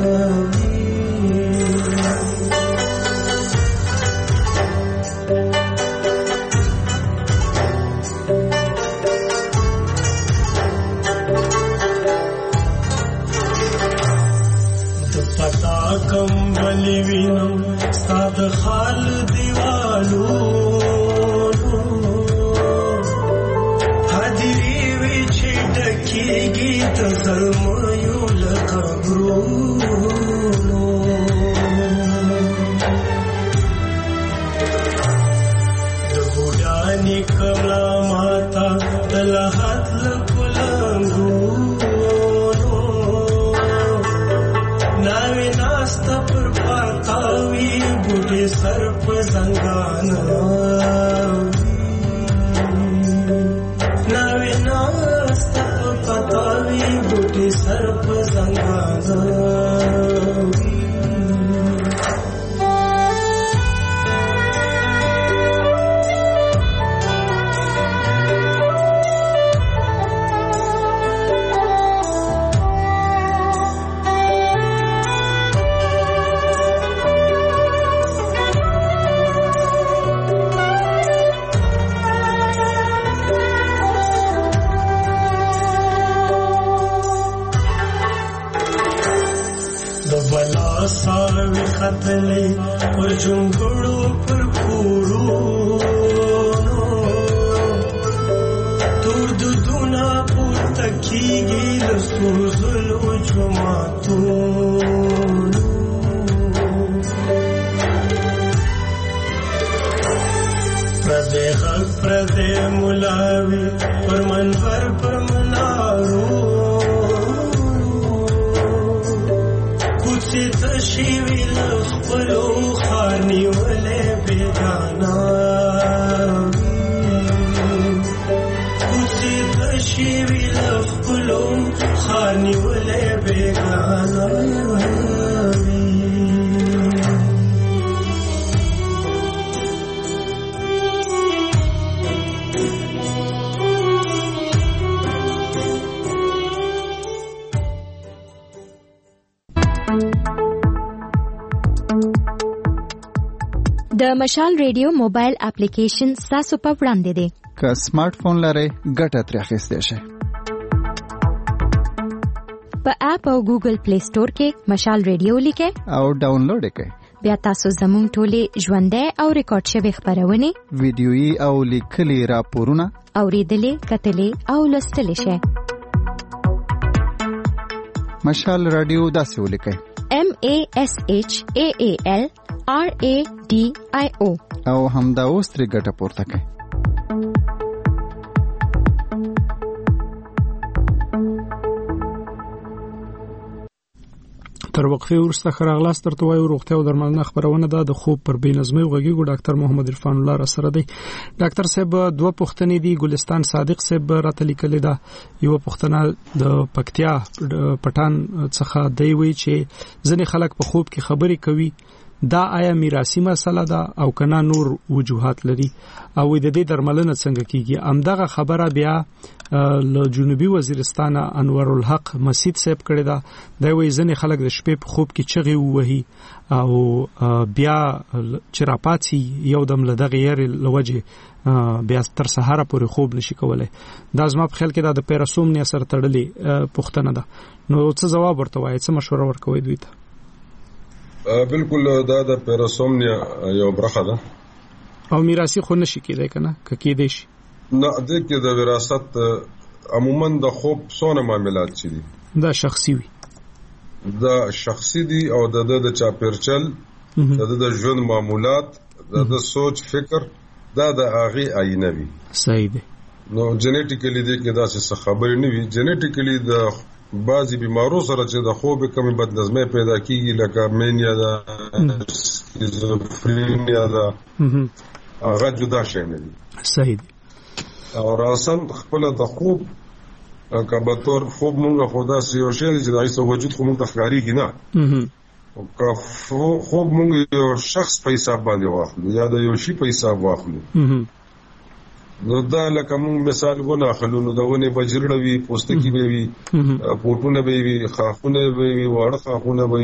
Speaker 8: کم بلی وینم ستا د خال دیوالو حاضری وی چې ډکیږي د زلمیو له قبرونو د بوډا نیکملا ماتا د لحد له پلنګو ناوی ناستا پر پاکاوی بوٹی سر پر زنگانا ناوی ناستا پر پاکاوی بوٹی سر پر زنگانا ساوی خطلی پر جنگڑو پر کورونو تور دودونا پورتا کیگی لسوزلو جماعتونو پردے غق پردے ملاوی پر منور پر مناوی کوڅې تشې وي له خپلو ښار نیولې بېګانه کوڅې تشې وي له خپلو ښار نیولې بېګانه
Speaker 5: د مشال ریډیو موبایل اپلیکیشن تاسو په وړاندې دی.
Speaker 6: که سمارټ فون لرئ ګټه ترې اخیستی شئ.
Speaker 5: په اپ او ګوګل پلی سٹور کې مشال ریډیو لیکئ
Speaker 6: او ډاونلوډ یې کړئ.
Speaker 5: بیا تاسو زموږ ټولې ژوندۍ او ریکارډ شوې خبرونه
Speaker 6: ویډیويي او لیکلي راپورونه
Speaker 5: اوریدلې کتلې او لوستلې شئ.
Speaker 6: مشال رادیو داسې ولیکئ:
Speaker 5: M A S H A A L R A D I O
Speaker 6: او همدا اوس ترې ګټه پورته کړئ.
Speaker 4: تر وقفه وروسته خراغلاس ترته وایو روغتیا او درملنه خبرونه ده د خوب پر بېنظمۍ غږیږي. ډاکټر محمد عرفان الله را سره دی. ډاکټر صاحب دوه پوښتنې دي. ګلستان صادق صاحب راته لیکلې ده. یو پوښتنه د پکتیا پټان څخه دی وی چې ځینې خلک په خوب کې خبرې کوي، دا آیا میراثي مسله ده او کنا نور وجوهات لري او د دې درملنه څنګه کیږي؟ امدغه خبره بیا له جنوبي وزیرستان انور الحق مسید صاحب کړی دا د وی ځنې خلک د شپې په خوب کې چغې وهي او بیا چرپاتي یو دم له دغه یې لوجه بیا تر سهار پورې خوب نشي کولای. دا زما په خیال کې دا د پیراسومنیا سره تړلې پوښتنه ده. نو څه جواب ورته وایي، څه مشوره ورکوي دوی ته؟
Speaker 7: بالکل دا د پیراسومنیا یو برخه ده
Speaker 4: او میراثي خو نشي کېدای کنه که کېدای شي
Speaker 7: نه. د کې د وراثت عموما د خوب څونه معاملات چي دي
Speaker 4: دا شخصي وي،
Speaker 7: دا شخصي دي او د د چاپیرچل د د ژوند معمولات د د سوچ فکر دا د اغي آینه وي.
Speaker 4: صحیح دی.
Speaker 7: نو جنیټیکلی دې کې دا څه خبرې نه وي. جنیټیکلی د بعضی بیمارو سره چې د خوب کمی بد نظمۍ پیدا کیږي لکه مینیا ده، سکیزوفرینیا ده، هغه جدا شي نه دي.
Speaker 4: صحیح دی.
Speaker 7: او راسن خپل د خوب کباتور خوب مونږه خدا سي او شی چې دایسه وجود خو مونږ تخکاریږي نه. او که خوب مونږ یو شخص په حساب باندې واخلو یا د یو شی په حساب واخلو نو دا لکه مونږ مثال غو نه خلونو دونه بجرړوي، پوستکی به وي، پورتونه به وي، خاخونه به وي، واړه خاخونه به وي،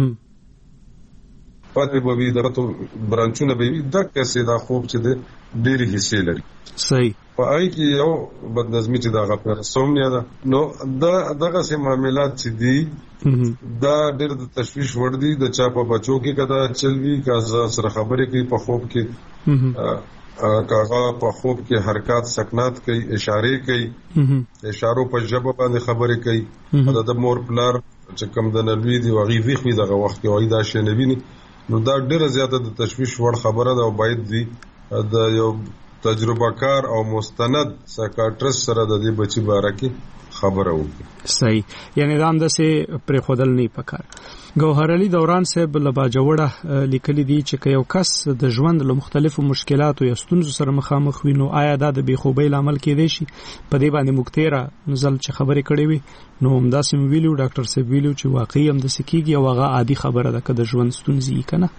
Speaker 7: پاتې به وي، درته برانچونه به وي. دا کسې دا خوب چې د ډېری حصے لري.
Speaker 4: صحیح.
Speaker 7: په آی کې یو بدنظمي چې دا غفر سومنیا ده. نو دا دغه سه معاملات چې دي دا ډېر د تشویش وړ دي. د چا په بچو کې کدا چلوي کا سره خبرې کوي په خوب کې، کاغه په خوب کې حرکات سکنات کوي، اشاره کوي، اشارو په ژبه باندې خبرې کوي. دا د مور پلار چې کم د نلوي دی وغي ویخوي دغه وخت کې وای دا شی نه ویني. نو دا ډېر زیاته د تشویش وړ خبره ده او باید دی د یو تجربه کار او مستند سایکاټریست سره د دې بچي باره کې خبره وکړي.
Speaker 4: صحیح. یعنی دا هم دسه پر خودل نه پکار. ګوهر علي دوران صاحب لبا جوړه لیکلي دي چې یو کس د ژوند له مختلفو مشکلاتو یا ستونزو سره مخامخ وي نو آیا دا د بېخوبۍ لامل کېدای شي؟ په دې باندې مکتیرا نزل چې خبرې کړې وي نو هم داسې ویلو ډاکټر صاحب ویلو چې واقعي هم د سکیږي او هغه عادي خبره ده که د ژوند ستونزې کنه.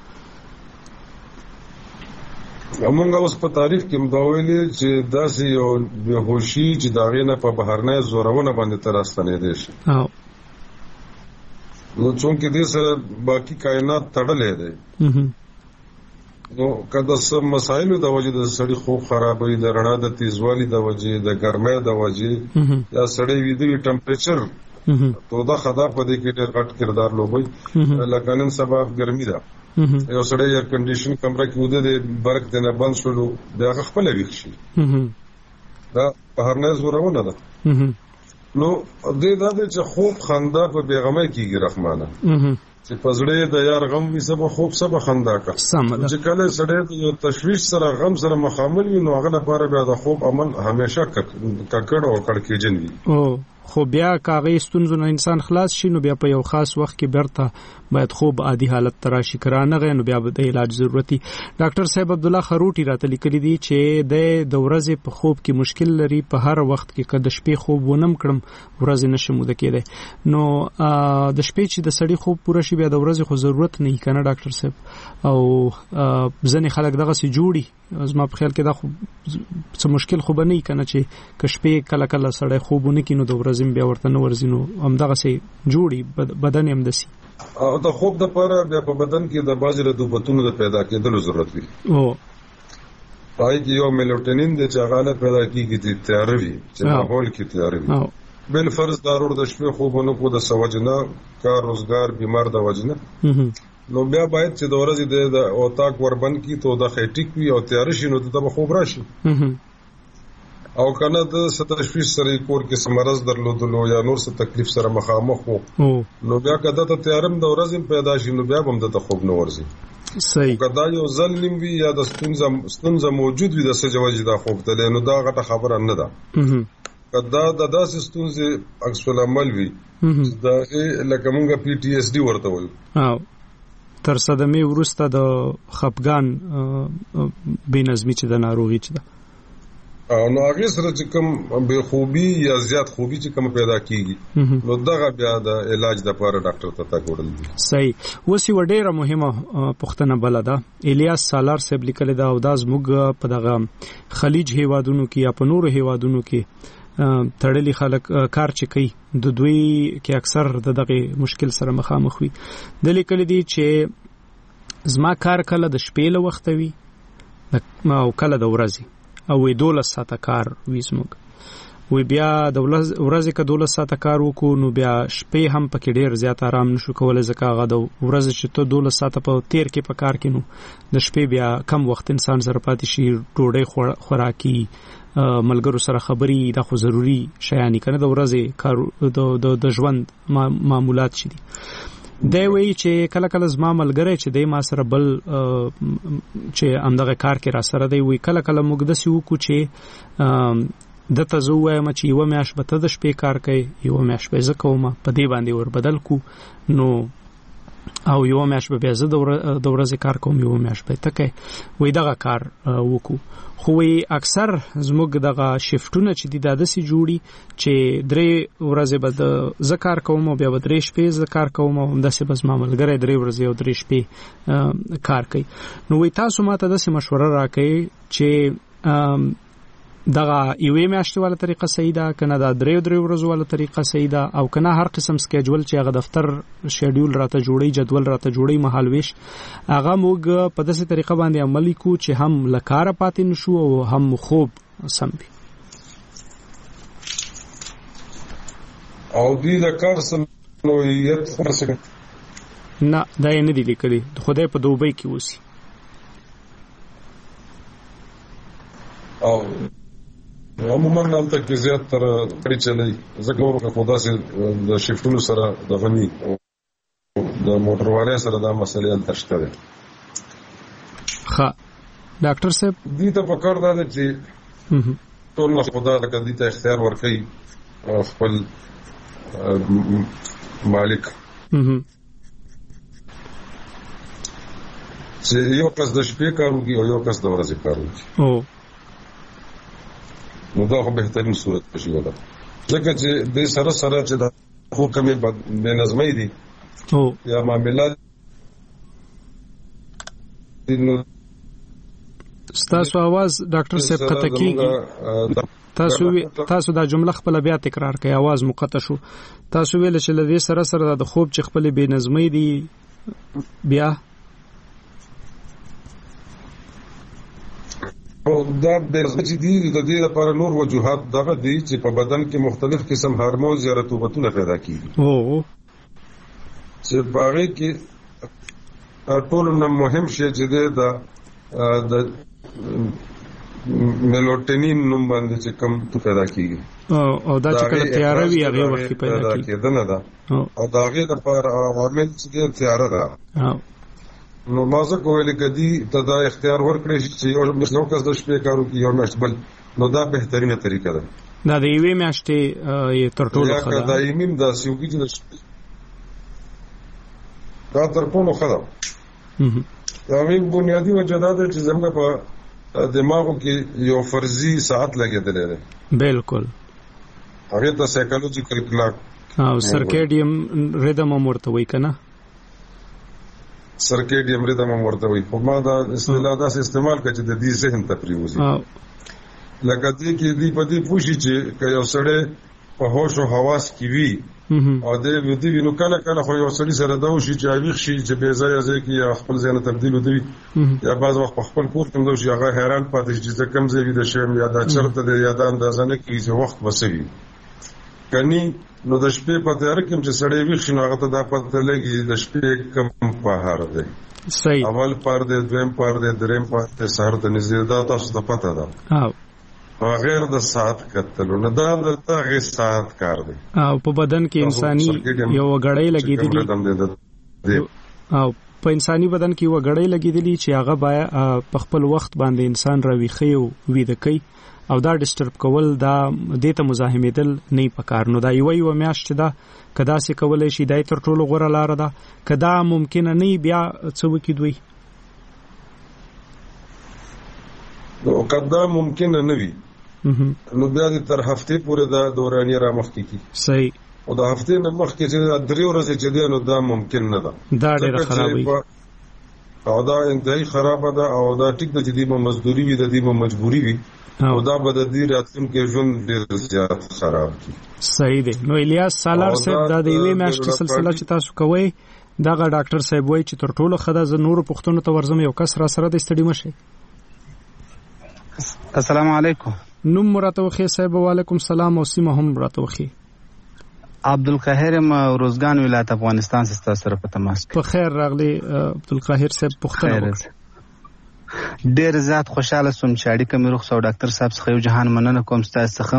Speaker 7: موږ اوس په تاریخ کې مداویلې چې داسې یو بهوشي چې داغې نه په بهرنۍ زورونه باندې تراستنې دي شي.
Speaker 4: او
Speaker 7: نو چونکې دې سره باقي کائنات تړلې دي. نو کله سم مسایلو د وجې د سړي خوب خرابوي، د رڼا د تیزوالي د وجې، د ګرمۍ د وجې یا سړی ویدوي ټمپریچر تو دا خدا په دې کې ډېر غټ کردار لوبوي. لکه نن سبا ګرمي ده، یو سړی ایر کنډیشن کمره کې وده د برق دنه بند شولو بیا خپل ویښ شي. دا بهرنۍ زورونه ده. نو دې دا چې خوب خندا په بیغمه کېږي رحمانه. چې پزړې د یار غم وي سبا خوب سبا خندا کا چې کله سړی د تشویش سره غم سره مخامل وي نو هغه لپاره بیا د خوب عمل همیشه ککړ او کړکېجن وي.
Speaker 4: او خو بیا کاغې ستونزو نه انسان خلاص شي نو بیا په یو خاص وخت کې برته باید خوب عادي حالت تراشي کرانه غي نو بیا د علاج ضرورتي. ډاکټر صاحب عبد الله خروټي راته لیکلي دي چې د د ورځې په خوب کې مشکل لري په هر وخت کې کله شپې خوب ونم کړم ورځ نشم د کېده نو د شپې چې د سړي خوب پوره شي بیا د ورځې خو ضرورت نه کنه ډاکټر صاحب او ځنې خلک دغه سي جوړي زما په خیال کې دا خو څه مشکل خو بنئ کنه چې کشپې کله کله سړی خوبونه کینو د ورځې بیا ورته نو ورزینو همدغه سي جوړي بدن هم دسي
Speaker 7: او د خوب د لپاره بیا په بدن کې د بازي رطوبتونو د پیدا کېدلو ضرورت وي. او پای کې یو میلوټونین د چاغاله پیدا کیږي چې تیار وي چې ماحول کې تیار وي. بل فرض ضرور د شپې خوبونو کو د سوجنه کار روزګار بیمار د وجنه نو بیا باید چې د ورځې د اوتاک وربند کی ته د خېټیک وي او تیار شي نو د خوب راشي. او کنه د ستشویش سره کور کې سمرز درلودلو یا نور څه تکلیف سره مخامخ وو نو بیا کده ته تیارم د ورځې پیدا شي نو بیا هم د خوب نه ورځي.
Speaker 4: صحیح.
Speaker 7: کدا یو ځل نیم وی یا د ستونزه ستونزه موجود وي د سجوج د خوب ته نو دا غټه خبره نه ده. کدا د داسې ستونزې عکس العمل وي دا لکه مونږه پی ټی ایس ډي ورته وایو.
Speaker 4: او تر صدمې وروسته د خپګان بې نظمي چې د ناروغي چې ده
Speaker 7: نو هغه سره چې کوم بے خوبي یا زیات خوبي چې کوم پیدا کیږي نو دغه بیا د علاج د لپاره ډاکټر ته تګورل دي.
Speaker 4: صحیح. وسی وډیره مهمه پښتنه بل ده الیاس سالار صاحب لیکل دا او داس موږ په دغه خلیج هیوادونو کې یا په نورو هیوادونو کې تړلي خلک کار چې کوي د دوی کې اکثر د دغه مشکل سره مخامخ وي. د لیکل دي چې زما کار کله د شپې له وخت وي او کله د ورځې او دولس ساعته کار وي زموږ وی بیا د ورځې که دولس ساعته کار وکړو نو بیا شپې هم پکې ډېر زیات آرام نشو کولی ځکه هغه د ورځې چې ته دولس ساعته په تیر کې په کار کې نو د شپې بیا کم وخت انسان سره پاتې شي ډوډۍ خوراکي ملګرو سره خبري دا خو ضروري شیانی کنه د ورځې کار د د ژوند معمولات شي. دی وی چې کله کله زما ملګری چې دی ما سره بل چې همدغه کار کې را سره دی وی کله کله موږ داسې وکړو چې دته زه ووایم چې یوه میاشت به ته د شپې کار کوي یوه میاشت به زه کوم په دې باندې ور بدل کو نو او یوه میاشت به بیا زه د ورځې کار کوم یوه میاشت به ته کوي وی دغه کار وکړو. خو وی اکثر زموږ دغه شفټونه چې دي دا داسې جوړي چې درې ورځې به د زه کار کوم او بیا به درې شپې زه کار کوم او همداسې به زما ملګری درې ورځې او درې شپې کار کوي. نو وی تاسو ما ته داسې مشوره راکوي چې دغه یوې میاشتې والا طریقه صحیح ده کنه دا درې درې ورځو والا طریقه صحیح ده او کنه هر قسم سکیجول چې هغه دفتر شیډول راته جوړي جدول راته جوړي مهالويش هغه موږ په داسې طریقه باندې عملی کو چې هم لکاره پاتې نشو او هم خوب سم وي.
Speaker 7: او دې د کار سمویت فرصه
Speaker 4: نه دا یې نه دي لیکلي خدای په دوبۍ کې اوسي
Speaker 7: او عموما نالته کې زیات تر کړي چلی ځکه ورکه خدا سي د شیفټونو سره د غني د موټر والے سره دا مسلې حل تشته ده.
Speaker 4: ښه ډاکټر صاحب
Speaker 7: دې ته پکړ دا چې ټول نو خدا لکه دې ته اختیار ورکړي خپل مالک چې یو کس د شپې کار وکړي او یو کس د ورځې کار وکړي او نو دا خو بهترین صورت پشي ولا ځکه چې د سره سره چې دا خو کمی بې نظمۍ دي او یا معاملات نو
Speaker 4: ستاسو आवाज ډاکټر صاحب قطع کیږي تاسو تاسو دا جمله خپل بیا تکرار کړئ आवाज مقطع شو تاسو ویل چې لدې سره سره د خوب چې خپل بې نظمۍ دي بیا
Speaker 7: او دا د چې دي د دې لپاره نور وجوهات دغه دي چې په بدن کې مختلف قسم هورمون یا رطوبتونه پیدا کیږي او چې باغې کې ټول نه مهم شی چې د د میلوټینین نوم باندې چې کوم پیدا کیږي
Speaker 4: او دا چې کله تیاره وي هغه وخت پیدا
Speaker 7: کیږي نه ده او دا هغه د پر عوامل چې تیاره ده نو مازه کولی کدي ته دا اختیار ورکړي چې یو مثلو کس د شپې کارو کې یو مشت بل نو دا بهترینه طریقه ده
Speaker 4: دا د یوې میاشتې یې تر ټولو ښه
Speaker 7: ده دا یمیم دا سیوګي چې دا تر ټولو ښه ده دا وی بنیادی وجه دا ده چې زموږ په دماغو کې یو فرضي ساعت لګېدل دی
Speaker 4: بالکل
Speaker 7: هغه ته سایکولوژیکل کلاک
Speaker 4: او سرکیډیم ریدم ورته وای کنه
Speaker 7: سرکیډیم ریدم ورته وای په ما دا اصطلاح دا استعمال کړي چې د دې ذهن ته پریوزي لکه دې کې دې په دې پوښي چې یو سړی په هوش او حواس کې وي او دې دې وینو کله کله خو یو سړی سره دا وشي چې اویخ شي چې به ځای ځای کې خپل ځای تبدیل ودی یا بعض وخت خپل کور کې دا شي هغه حیران پاتې چې کم ځای د شیم یا دا چرته د یاد اندازه نه کوي چې وخت بسوي کني نو د شپې په تیار کې چې سړی ویښ شي هغه ته دا پته لګي د شپې کم پهار دی
Speaker 4: صحیح
Speaker 7: اول پار دی دویم پار دی دریم پار دی سهار د نږدې دا تاسو ته پته ده او غیر د ساعت کتلو نه دا د هغه ساعت کار دی
Speaker 4: او په بدن کې انساني یو غړۍ لګېدلې او په انساني بدن کې یو غړۍ لګېدلې چې هغه باید په خپل وخت باندې انسان راويخي او ویده کوي او دا ډیسټرب کول دا دیته مزاحمېدل نه پکار نو دا یو یو میاشت دا کدا سي کولای شي دای تر ټولو غوړه لار ده کدا ممکن نه بیا څه وکړي دوی
Speaker 7: نو کدا ممکن نه وي نو بیا د تر هفته پورې دا دوراني را مخکې کی
Speaker 4: صحیح
Speaker 7: او دا هفته نه مخکې چې درې ورځې چې دی نو دا ممکن نه ده
Speaker 4: دا ډېر خرابوي
Speaker 7: او دا انتهایی خراب ده او دا ټیک د جدي مزدوري وي د دې مجبوري وي او دا به د دې راتلونکي ژوند ډېر زیات خراب کی
Speaker 4: صحیح دی نو الیاس سالار صاحب دا د یوې میاشتې سلسله چې تاسو کوی دغه ډاکټر صاحب وایي چې تر ټولو ښه ده زه نورو پوښتنو ته ورځم یو کس را سره د ستړي مشي
Speaker 9: السلام علیکم
Speaker 4: نوم مراته وخی صاحب وعلیکم السلام او سیمه هم مراته وخی
Speaker 9: عبدالقاهر ما روزګان ولایت افغانستان څخه سره په تماس
Speaker 4: په خیر راغلی عبدالقاهر صاحب پوښتنه وکړه
Speaker 9: ډیر زیات خوشاله سوم چې اړیکه مې روغ سو ډاکټر صاحب څخه یو جهان مننه کوم ستاسو څخه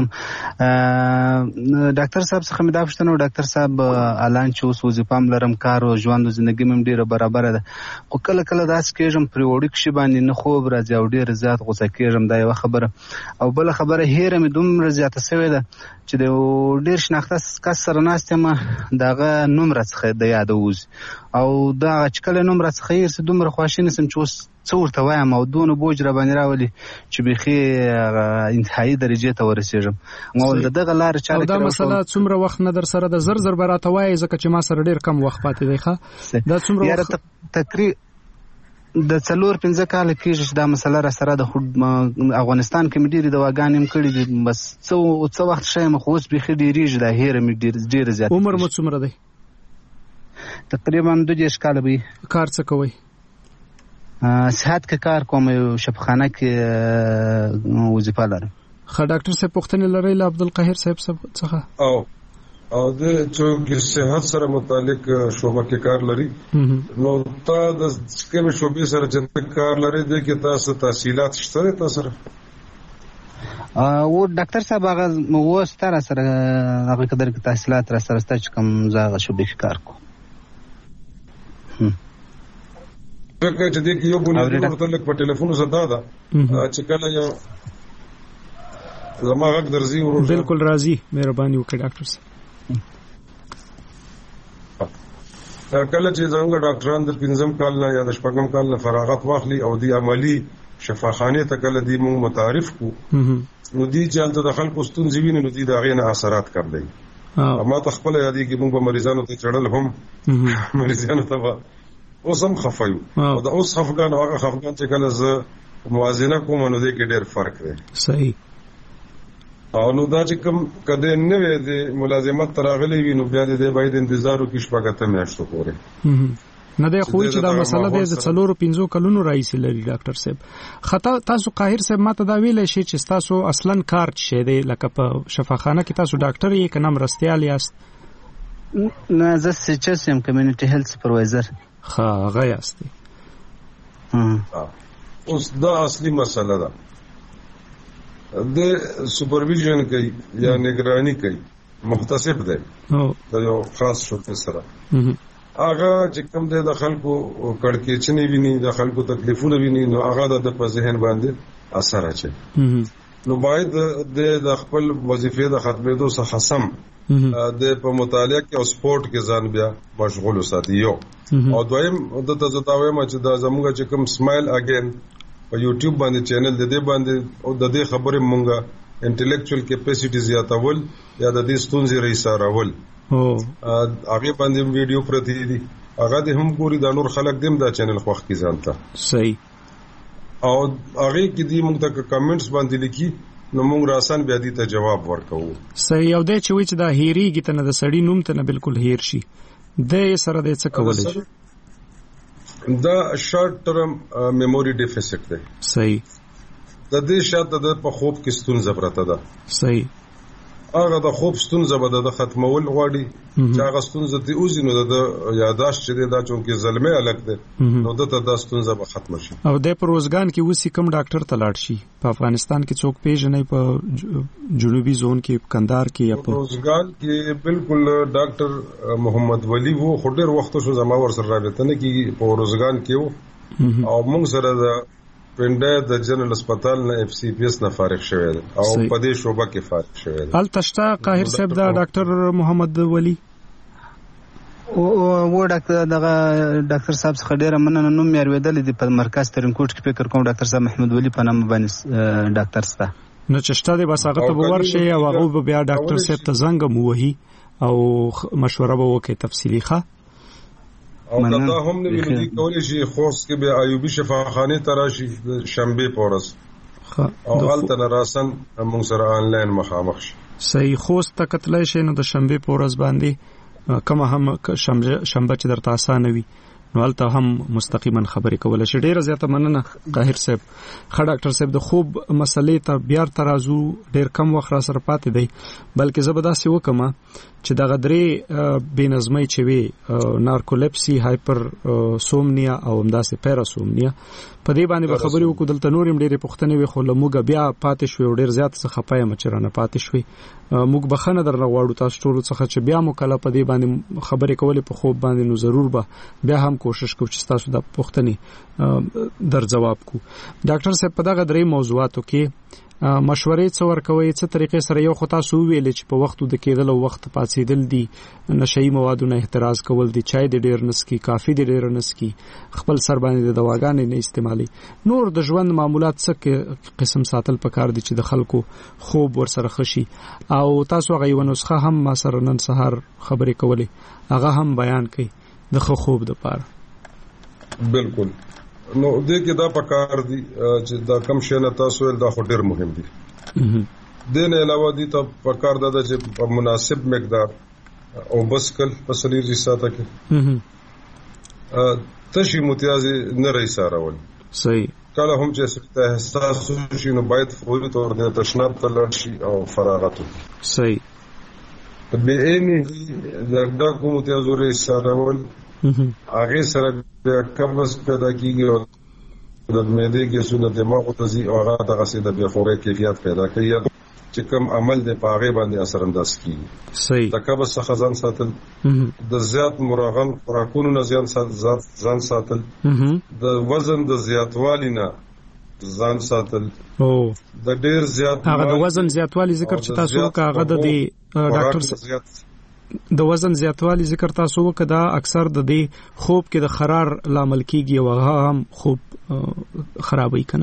Speaker 9: ډاکټر صاحب څخه مې دا پوښتنه ډاکټر صاحب اعلان چې اوس وظیفه م لرم کار او ژوند او ژوندۍ مې ډیره برابر ده خو کله کله داس کېږم پر وړي کې باندې نه خوب راځي او ډیر زیات غوسه کېږم دا یو خبره او بل خبره هېره مې دومره زیاته شوې ده چې د ډیر شناخته کس سره ناستم داغه نوم راڅخه د یاد وځي او دا چې کله نوم راڅخه یې سه دومره خواشینه سم چې اوس څورته وایم او دونه بوج را باندې راولي چې بيخي انتهایی درجه ته ورسېږم نو دغه لار چاله
Speaker 4: دا مسله څومره وخت نه در سره د زر زر براته وای ځکه چې ما سره ډیر کم وخت پاتې دی ښه دا څومره وخت
Speaker 9: تقریبا د څلور پنځه کال کېږي چې دا مسله را سره د افغانستان کې مې ډېرې دواګانې هم کړي دي بس څو څو وخت شایم خو اوس بيخي ډېریږي دا هېره مې ډېر ډېر زیات
Speaker 4: عمر مو څومره دی
Speaker 9: تقریبا دوه دېرش کاله وي
Speaker 4: کار څه کوئ
Speaker 9: صحت کې کار کوم یو شفاخانه کې وظیفه لرم
Speaker 4: خا ډاکټر صاحب پوښتنه لري له عبدالقاهر صاحب څخه
Speaker 7: او او د چې صحت سره متعلق شوبه کې کار لري نو تا د کوم شوبې سره چې کار لري د کې تاسو تحصیلات شته تاسو سره
Speaker 9: او ډاکټر صاحب هغه مو ستاره سره هغه قدر کې تحصیلات را سره ستاسو کوم ځای شوبې کې کار کوم
Speaker 7: که چې دې یو بنیادی متعلق په ټلیفون زده ده چې کله یو زما غږ درځي ورو
Speaker 4: بالکل راضي مهرباني وکړه ډاکټر صاحب
Speaker 7: کله چې څنګه ډاکټران د پنځم کال نه یا د شپږم کال نه فراغت واخلي او د عملی شفاخانه ته کله دې مو متعارف کو نو دې چې انت د خلکو ستونزې ویني نو دې د غینه اثرات کړلې اما ته خپل یادې کې موږ مریضانو ته چړل هم مریضانو ته اوس هم خفایو او دا اوس خفګان هغه خفګان چې کله زه موازنه کوم نو دې کې ډېر فرق دی
Speaker 4: صحیح
Speaker 7: او نو دا چې کوم کده نه وي د ملازمت تراغلي وي نو بیا دې باید انتظار وکړي شپږته میاشتو پورې
Speaker 4: نه دی خو چې دا مسله د څلورو پنځو کلونو رئیس لري ډاکټر صاحب خطا تاسو قاهر صاحب ماته دا ویل شي چې تاسو اصلا کار شه دی لکه په شفاخانه کې تاسو ډاکټر یې کنه مرستيال یاست
Speaker 9: نه زه سچس یم کمیونټي هیلث سپروایزر
Speaker 4: ها غیاستي
Speaker 7: اوس دا اصلي مسله ده د سپرویژن کوي یا نگرانی کوي مختصف دی د یو خاص شوق سره هغه چې کوم د خلکو کړکېچنې ویني د خلکو تکلیفونه ویني نو هغه د په ذهن باندې اثر اچي نو باید د خپل وظیفې د ختمېدو څخه سم د په مطالعه کې او سپورت کې ځان بیا مشغول وساتي یو او دویم د تزداوی ما چې د زموږ چې کوم سمایل اگین په یوټیوب باندې چینل د دې باندې او د دې خبرې مونږه انټلیکچوال کیپاسټي زیاتول یا د دې ستونزې ریسارول او هغه باندې ویډیو پرتی دي هغه د هم ګوري د نور خلک دیم دا چینل خوښ کی ځانته
Speaker 4: صحیح
Speaker 7: او هغه کې دي موږ ته کمنټس باندې لیکي نو موږ راسن بیا دې ته جواب ورکوو
Speaker 4: صحیح او د چې وچ دا هیریږي ته نه د سړی نوم ته نه بالکل هیر شي د سره د څه کولای شي
Speaker 7: دا شارټ ټرم میموري ډیفیسټ دی
Speaker 4: صحیح
Speaker 7: د دې شاته د په خوب کې ستونزه پرته ده
Speaker 4: صحیح
Speaker 7: هغه د خوب ستونزه به د ختمول غواړي چې هغه ستونزه ته اوزي نو د یاداشت چې دا چونکې زلمه الګ ده نو د ته د ستونزه به ختم شي
Speaker 4: او د پروزګان کې وسی کم ډاکټر ته لاړ شي په افغانستان کې څوک پیژنې په جنوبي زون کې کندهار کې یا په
Speaker 7: پروزګان کې بالکل ډاکټر محمد ولی وو خډر وخت شو زما ور سره رابطه نه کې پروزګان کې او موږ سره د پنده د جنرال هسپتال نه اف سی پی اس نه فارغ شوی دی او په دې شوبه کې فارغ شوی دی
Speaker 4: ال تشتا قاهر صاحب دا ډاکټر محمد ولی
Speaker 9: او و ډاکټر دغه ډاکټر صاحب څخه ډیره مننه نوم یې اورېدل دي په مرکز ترنکوټ کې فکر کوم ډاکټر صاحب محمد ولی په نامه باندې ډاکټر ستا
Speaker 4: نو چشتا دی بس هغه ته ورشي او هغه بیا ډاکټر صاحب ته زنګ مو وهي او مشوره به وکړي تفصیلی ښه
Speaker 7: او کدا هم نه ویلي کولای شي خوست کې به ایوبی شفاخانه تراشي شنبه پورس او حالت راسن موږ سره آنلاین مخامخ شي
Speaker 4: صحیح خوست ته کتلای شي نو د شنبه پورس باندې کوم هم شنبه چې درته اسانه وي نو الته هم مستقیما خبرې کول شي ډیره زیاته مننه قاهر صاحب خا ډاکټر صاحب د خوب مسلې ته بیا ترازو ډیر کم وخت را سره پاتې دی بلکې زبرداسي وکما چې د غدري بینظمۍ چې وي نارکولیپسي هایپر سومنیا او همداسې پیراسومنیا په دې باندې به خبرې وکړو دلته نورم ډېرې پوښتنې وي خو لموږ بیا پاتې شوې ډېر زیات څه خپایم چې رانه پاتې شوې موږ بخنه درنه غواړو تاسو ټول څخه چې بیا مو کله په دې باندې خبرې کولې په خوب باندې نو ضرور به بیا هم کوشش کوو چې تاسو د پوښتنې در جواب کو ډاکټر صاحب په دغه درې موضوعاتو کې مشورې څو ورکوي څه طریقې سره یو خطا سو ویل چې په وختو د کېدل او وخت پاتېدل دي نشئی موادونه احتراز کول دي چای د ډیر نسکی کافي د ډیر نسکی خپل سر باندې د دواګانې نه استعمالي نور د ژوند معمولات څه قسم ساتل پکار دي چې د خلکو خوب ور سره خشي او تاسو هغه یو نسخه هم ما سره نن سهار خبرې کولې هغه هم بیان کړي د خوب د پاره
Speaker 7: بالکل نو دې کې دا پکار دي چې دا کم شي نه تاسو ول دا خو ډیر مهم دي د نه علاوه دي ته پکار دا چې په مناسب مقدار او بس کل فصلی رساته کې تشي متیازي نه رئیسارول
Speaker 4: صحیح
Speaker 7: کله هم چې احساس شي نو باید فوري تور د تشناب ته لاړ شي او فراغت
Speaker 4: صحیح
Speaker 7: به اني دا کوم متیازو رئیسارول هغه سره د کمبس پیدا کیږي او د معدې کې سونه دماغ ته زی او هغه دغه سي د بیا فوري کیفیت پیدا کوي چې کوم عمل د پاغه باندې اثر انداز کیږي
Speaker 4: صحیح
Speaker 7: د کبس څخه ځان ساتل د زیات مراغن خوراکونو نه ځان ځان ساتل د وزن د زیاتوالي نه ځان ساتل
Speaker 4: او
Speaker 7: د ډیر زیات
Speaker 4: هغه د وزن زیاتوالي ذکر چې تاسو کاغه د ډاکټر د وزن زیاتوالی ذکر تاسو وکړه اکثر د دې خوب کې د خرار لامل کیږي او هغه هم خوب خرابوي کنه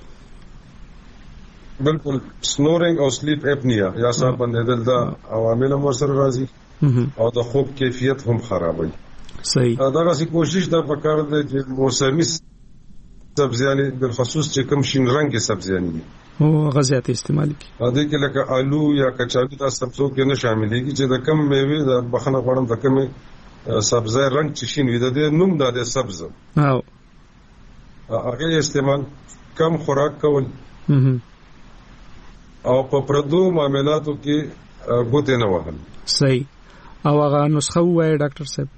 Speaker 7: بالکل سنورینګ او سلیپ اپنیا یا سر بندیدل دا عوامل هم سره راځي او د خوب کیفیت هم خرابوي
Speaker 4: صحیح
Speaker 7: دا غسی کوشش دا پکار دی چې موسمي سبزیانی بالخصوص چې کوم شین رنگي سبزیانی دي
Speaker 4: او غذایت استعمال کی
Speaker 7: ا دې کې لکه آلو یا کچالو دا سبزو کې نه شاملېږي چې د کم میوه د بخنه غوړم د کم سبزی رنگ چې شین وي د نوم د سبز
Speaker 4: او
Speaker 7: هغه استعمال کم خوراک کول او په پردو معاملاتو کې ګوتې نه وهل
Speaker 4: صحیح او هغه نسخه وای ډاکټر صاحب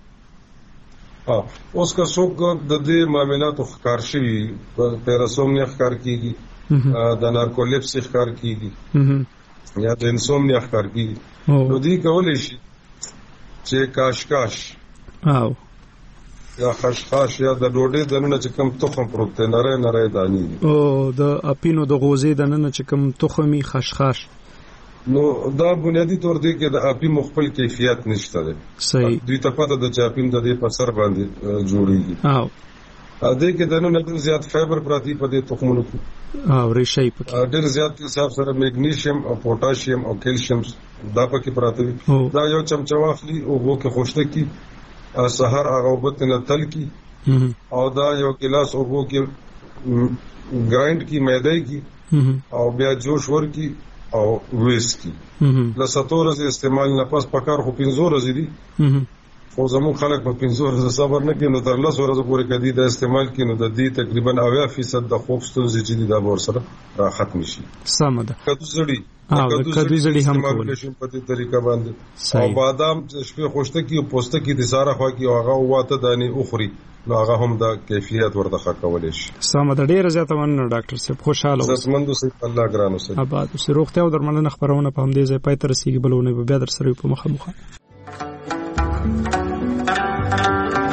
Speaker 7: اوس که څوک د دې معاملاتو ښکار شي پیراسومنیا ښکار کیږي د نارکولیپس ښکار کیږي یا د انسومنیا ښکار کیږي نو دوی کولی شي چې کاشکاش
Speaker 4: او
Speaker 7: یا خشخاش یا د ډوډۍ دننه چې کوم تخم پروت دی نری نری دانې
Speaker 4: او د اپینو د غوزې دننه چې کوم تخمي خشخاش
Speaker 7: نو دا بنیادی طور دی کې د اپیم خپل کیفیت نشته دی
Speaker 4: صحیح
Speaker 7: دوی ته پته د چې اپیم د دې په سر باندې جوړیږي
Speaker 4: او
Speaker 7: ا دې کې دننه ډېر زیات فایبر پراتی په دې تخمونو کې
Speaker 4: او ریشي پکې
Speaker 7: ډېر زیات حساب سره میګنیشیم او پوتاشیم او کیلشیم دا پکې پراته دي دا یو چمچه واخلي او وو کې خوشته کی سحر هغه وبت نه تل کی او دا یو ګلاس او وو کې ګرایند کی میده کی او بیا جوش ور کی او ویسکی لساتو ورځې استعمال نه پس پکار خو پنځه ورځې دي خو زموږ خلک په پنځه ورځې صبر نه کوي نو تر لس ورځې پورې کدي دا استعمال کوي نو د دې تقریبا اویا فیصد د خوب ستونزې چې دي دا ور سره را ختم شي
Speaker 4: سم ده
Speaker 7: کدو زړی
Speaker 4: او کدو زړی هم کول
Speaker 7: شي په دې طریقه باندې او بادام چې شپه خوشته کی او پوسته کی د ساره خوا کی او هغه واته دانی اخري نو هغه هم د کیفیت ورته کولای شي
Speaker 4: سم ده ډیره زیاته مننه ډاکټر صاحب خوشاله اوسئ
Speaker 7: زموږ سره الله ګرانو سره
Speaker 4: آباد اوسئ روغتیا او درملنه خبرونه په همدې ځای پای ته رسیدي بلونه به بیا در سره په مخه مخه